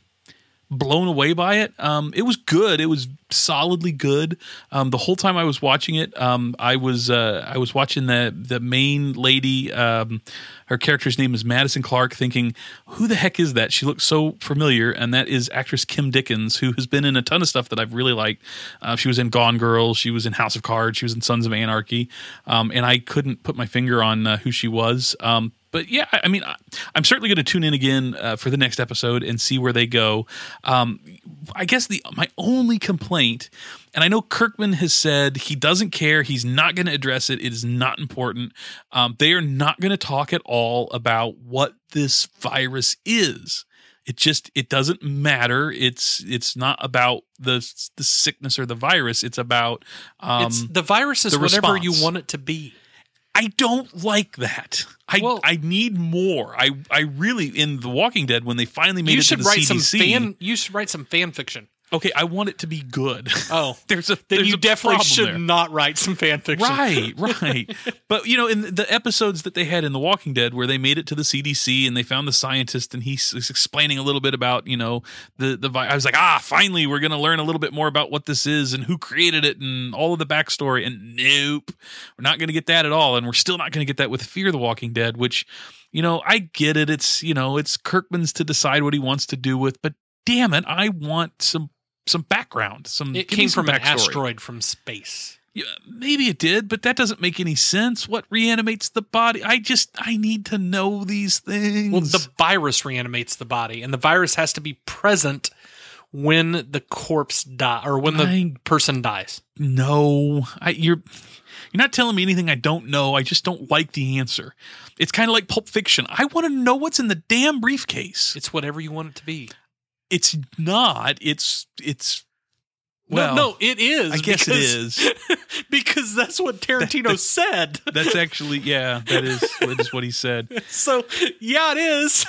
blown away by it. Um, it was good. It was solidly good. Um, the whole time I was watching it, um, I was uh, I was watching the the main lady. Um, her character's name is Madison Clark. Thinking, who the heck is that? She looks so familiar, and that is actress Kim Dickens, who has been in a ton of stuff that I've really liked. Uh, she was in Gone Girl. She was in House of Cards. She was in Sons of Anarchy. Um, and I couldn't put my finger on uh, who she was. Um, But yeah, I mean, I'm certainly going to tune in again uh, for the next episode and see where they go. Um, I guess the my only complaint, and I know Kirkman has said he doesn't care, he's not going to address it, it is not important. Um, they are not going to talk at all about what this virus is. It just it doesn't matter. It's it's not about the the sickness or the virus. It's about um, it's, the virus is the whatever response. you want it to be. I don't like that. I Well- I need more. I I really in The Walking Dead when they finally made You it to should the write C D C. some fan. You should write some fan fiction. Okay, I want it to be good. Oh, there's a then there's you a definitely problem should there. not write some fan fiction. Right, right. But, you know, in the episodes that they had in The Walking Dead where they made it to the C D C and they found the scientist and he's explaining a little bit about, you know, the, the vi- I was like, ah, finally, we're going to learn a little bit more about what this is and who created it and all of the backstory. And nope, we're not going to get that at all. And we're still not going to get that with Fear the Walking Dead, which, you know, I get it. It's, you know, it's Kirkman's to decide what he wants to do with, but damn it, I want some some background. Some It give me came some from an backstory. asteroid from space. Yeah, maybe it did, but that doesn't make any sense. What reanimates the body? I just I need to know these things. Well, the virus reanimates the body, and the virus has to be present when the corpse die or when the I- person dies. no, I, you're you're not telling me anything I don't know. I just don't like the answer. It's kind of like Pulp Fiction. I want to know what's in the damn briefcase. It's whatever you want it to be. It's not. It's it's. Well, no, no, it is. I guess it because- is. because that's what Tarantino said. That's actually yeah. That is that is what he said. So yeah, it is.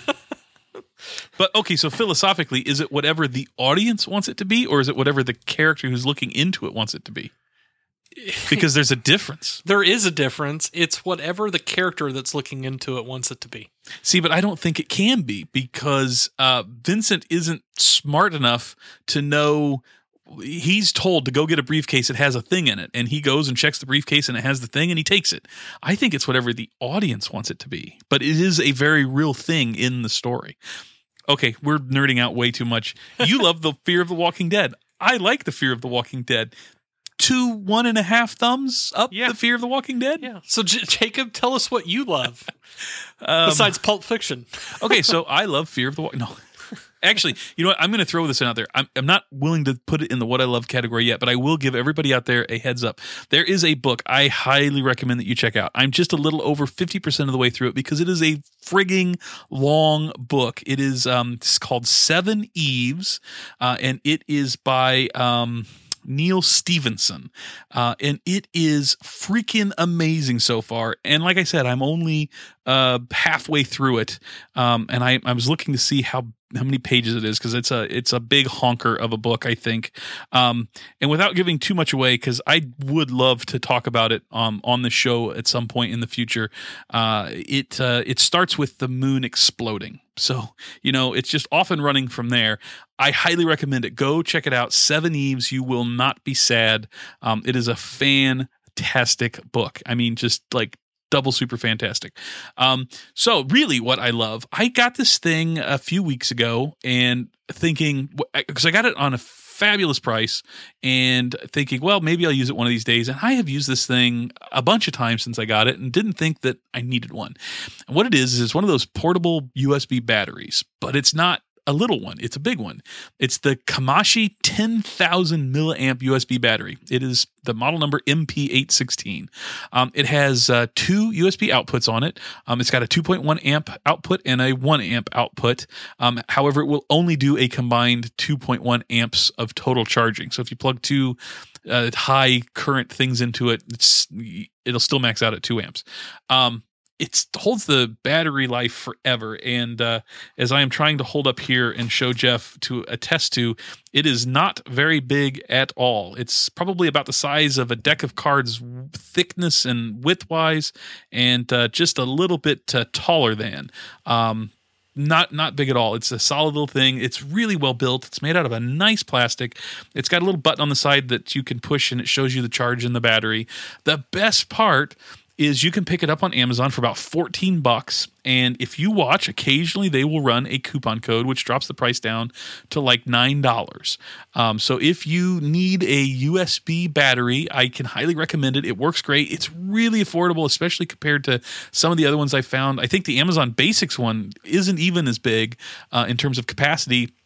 But okay, so philosophically, is it whatever the audience wants it to be, or is it whatever the character who's looking into it wants it to be? Because there's a difference. There is a difference. It's whatever the character that's looking into it wants it to be. See, but I don't think it can be because uh, Vincent isn't smart enough to know. He's told to go get a briefcase that has a thing in it, and he goes and checks the briefcase and it has the thing and he takes it. I think it's whatever the audience wants it to be, but it is a very real thing in the story. Okay, we're nerding out way too much. You love the Fear of the Walking Dead. I like the Fear of the Walking Dead. Two one and a half thumbs up Yeah. the Fear of the Walking Dead? Yeah. So J- Jacob, tell us what you love Um, besides Pulp Fiction. Okay, so I love Fear of the Walking. No, actually, you know what? I'm going to throw this out there. I'm, I'm not willing to put it in the what I love category yet, but I will give everybody out there a heads up. There is a book I highly recommend that you check out. I'm just a little over fifty percent of the way through it because it is a frigging long book. It is um, it's called Seven Eves, uh, and it is by um, Neil Stevenson. Uh, and it is freaking amazing so far. And like I said, I'm only uh, halfway through it. Um, and I, I was looking to see how how many pages it is because it's a it's a big honker of a book, I think. Um, and without giving too much away, because I would love to talk about it um, on the show at some point in the future. Uh, it uh, it starts with the moon exploding. So, you know, it's just off and running from there. I highly recommend it. Go check it out. Seven Eves. You will not be sad. Um, it is a fantastic book. I mean, just like double super fantastic. Um, so really what I love, I got this thing a few weeks ago and thinking, because I got it on a fabulous price and thinking, well, maybe I'll use it one of these days. And I have used this thing a bunch of times since I got it and didn't think that I needed one. And what it is, is it's one of those portable U S B batteries, but it's not a little one. It's a big one. It's the Kamashi ten thousand milliamp U S B battery. It is the model number M P eight sixteen. Um, it has uh, two U S B outputs on it. Um, it's got a two point one amp output and a one amp output. Um, however, it will only do a combined two point one amps of total charging. So if you plug two uh, high current things into it, it's, it'll still max out at two amps. Um, It holds the battery life forever. And uh, as I am trying to hold up here and show Jeff to attest to, it is not very big at all. It's probably about the size of a deck of cards, thickness and width-wise, and uh, just a little bit uh, taller than. Um, not not big at all. It's a solid little thing. It's really well built. It's made out of a nice plastic. It's got a little button on the side that you can push, and it shows you the charge in the battery. The best part is you can pick it up on Amazon for about fourteen bucks. And if you watch, occasionally they will run a coupon code, which drops the price down to like nine dollars. Um, so if you need a U S B battery, I can highly recommend it. It works great. It's really affordable, especially compared to some of the other ones I found. I think the Amazon Basics one isn't even as big uh, in terms of capacity.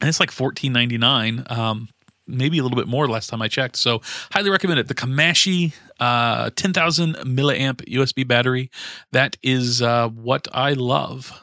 and it's like fourteen ninety-nine. Um, maybe a little bit more last time I checked. So highly recommend it. The Kamashi uh, ten thousand milliamp U S B battery. That is uh, what I love.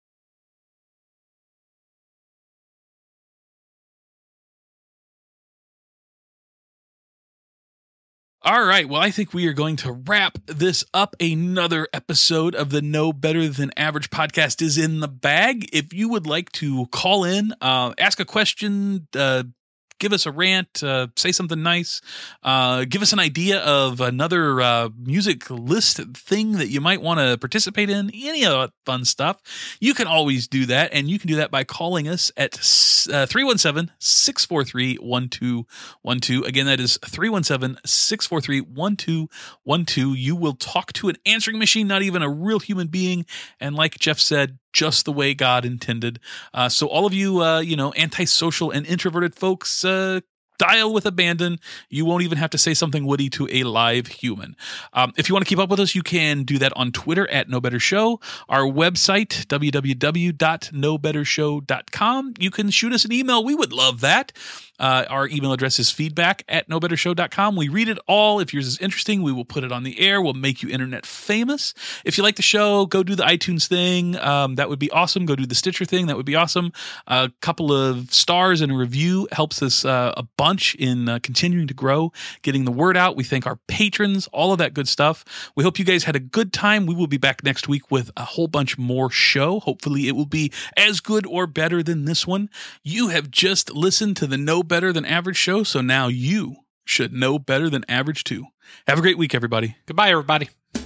All right. Well, I think we are going to wrap this up. Another episode of the No Better Than Average podcast is in the bag. If you would like to call in, uh, ask a question, uh, give us a rant, uh, say something nice, uh, give us an idea of another uh, music list thing that you might want to participate in, any of that fun stuff, you can always do that. And you can do that by calling us at uh, three one seven, six four three, one two one two. Again, that is three one seven, six four three, one two one two. You will talk to an answering machine, not even a real human being. And like Jeff said, just the way God intended. Uh, so all of you, uh, you know, antisocial and introverted folks, uh, dial with abandon. You won't even have to say something witty to a live human. Um, if you want to keep up with us, you can do that on Twitter at No Better Show. Our website, w w w dot no better show dot com. You can shoot us an email. We would love that. Uh, our email address is feedback at no better show dot com. We read it all. If yours is interesting, we will put it on the air. We'll make you internet famous. If you like the show, go do the iTunes thing. Um, that would be awesome. Go do the Stitcher thing. That would be awesome. A couple of stars and a review helps us uh, a bunch in uh, continuing to grow, getting the word out. We thank our patrons, all of that good stuff. We hope you guys had a good time. We will be back next week with a whole bunch more show. Hopefully it will be as good or better than this one. You have just listened to the No Better Than Average show, so now you should know better than average too. Have a great week, everybody. Goodbye, everybody.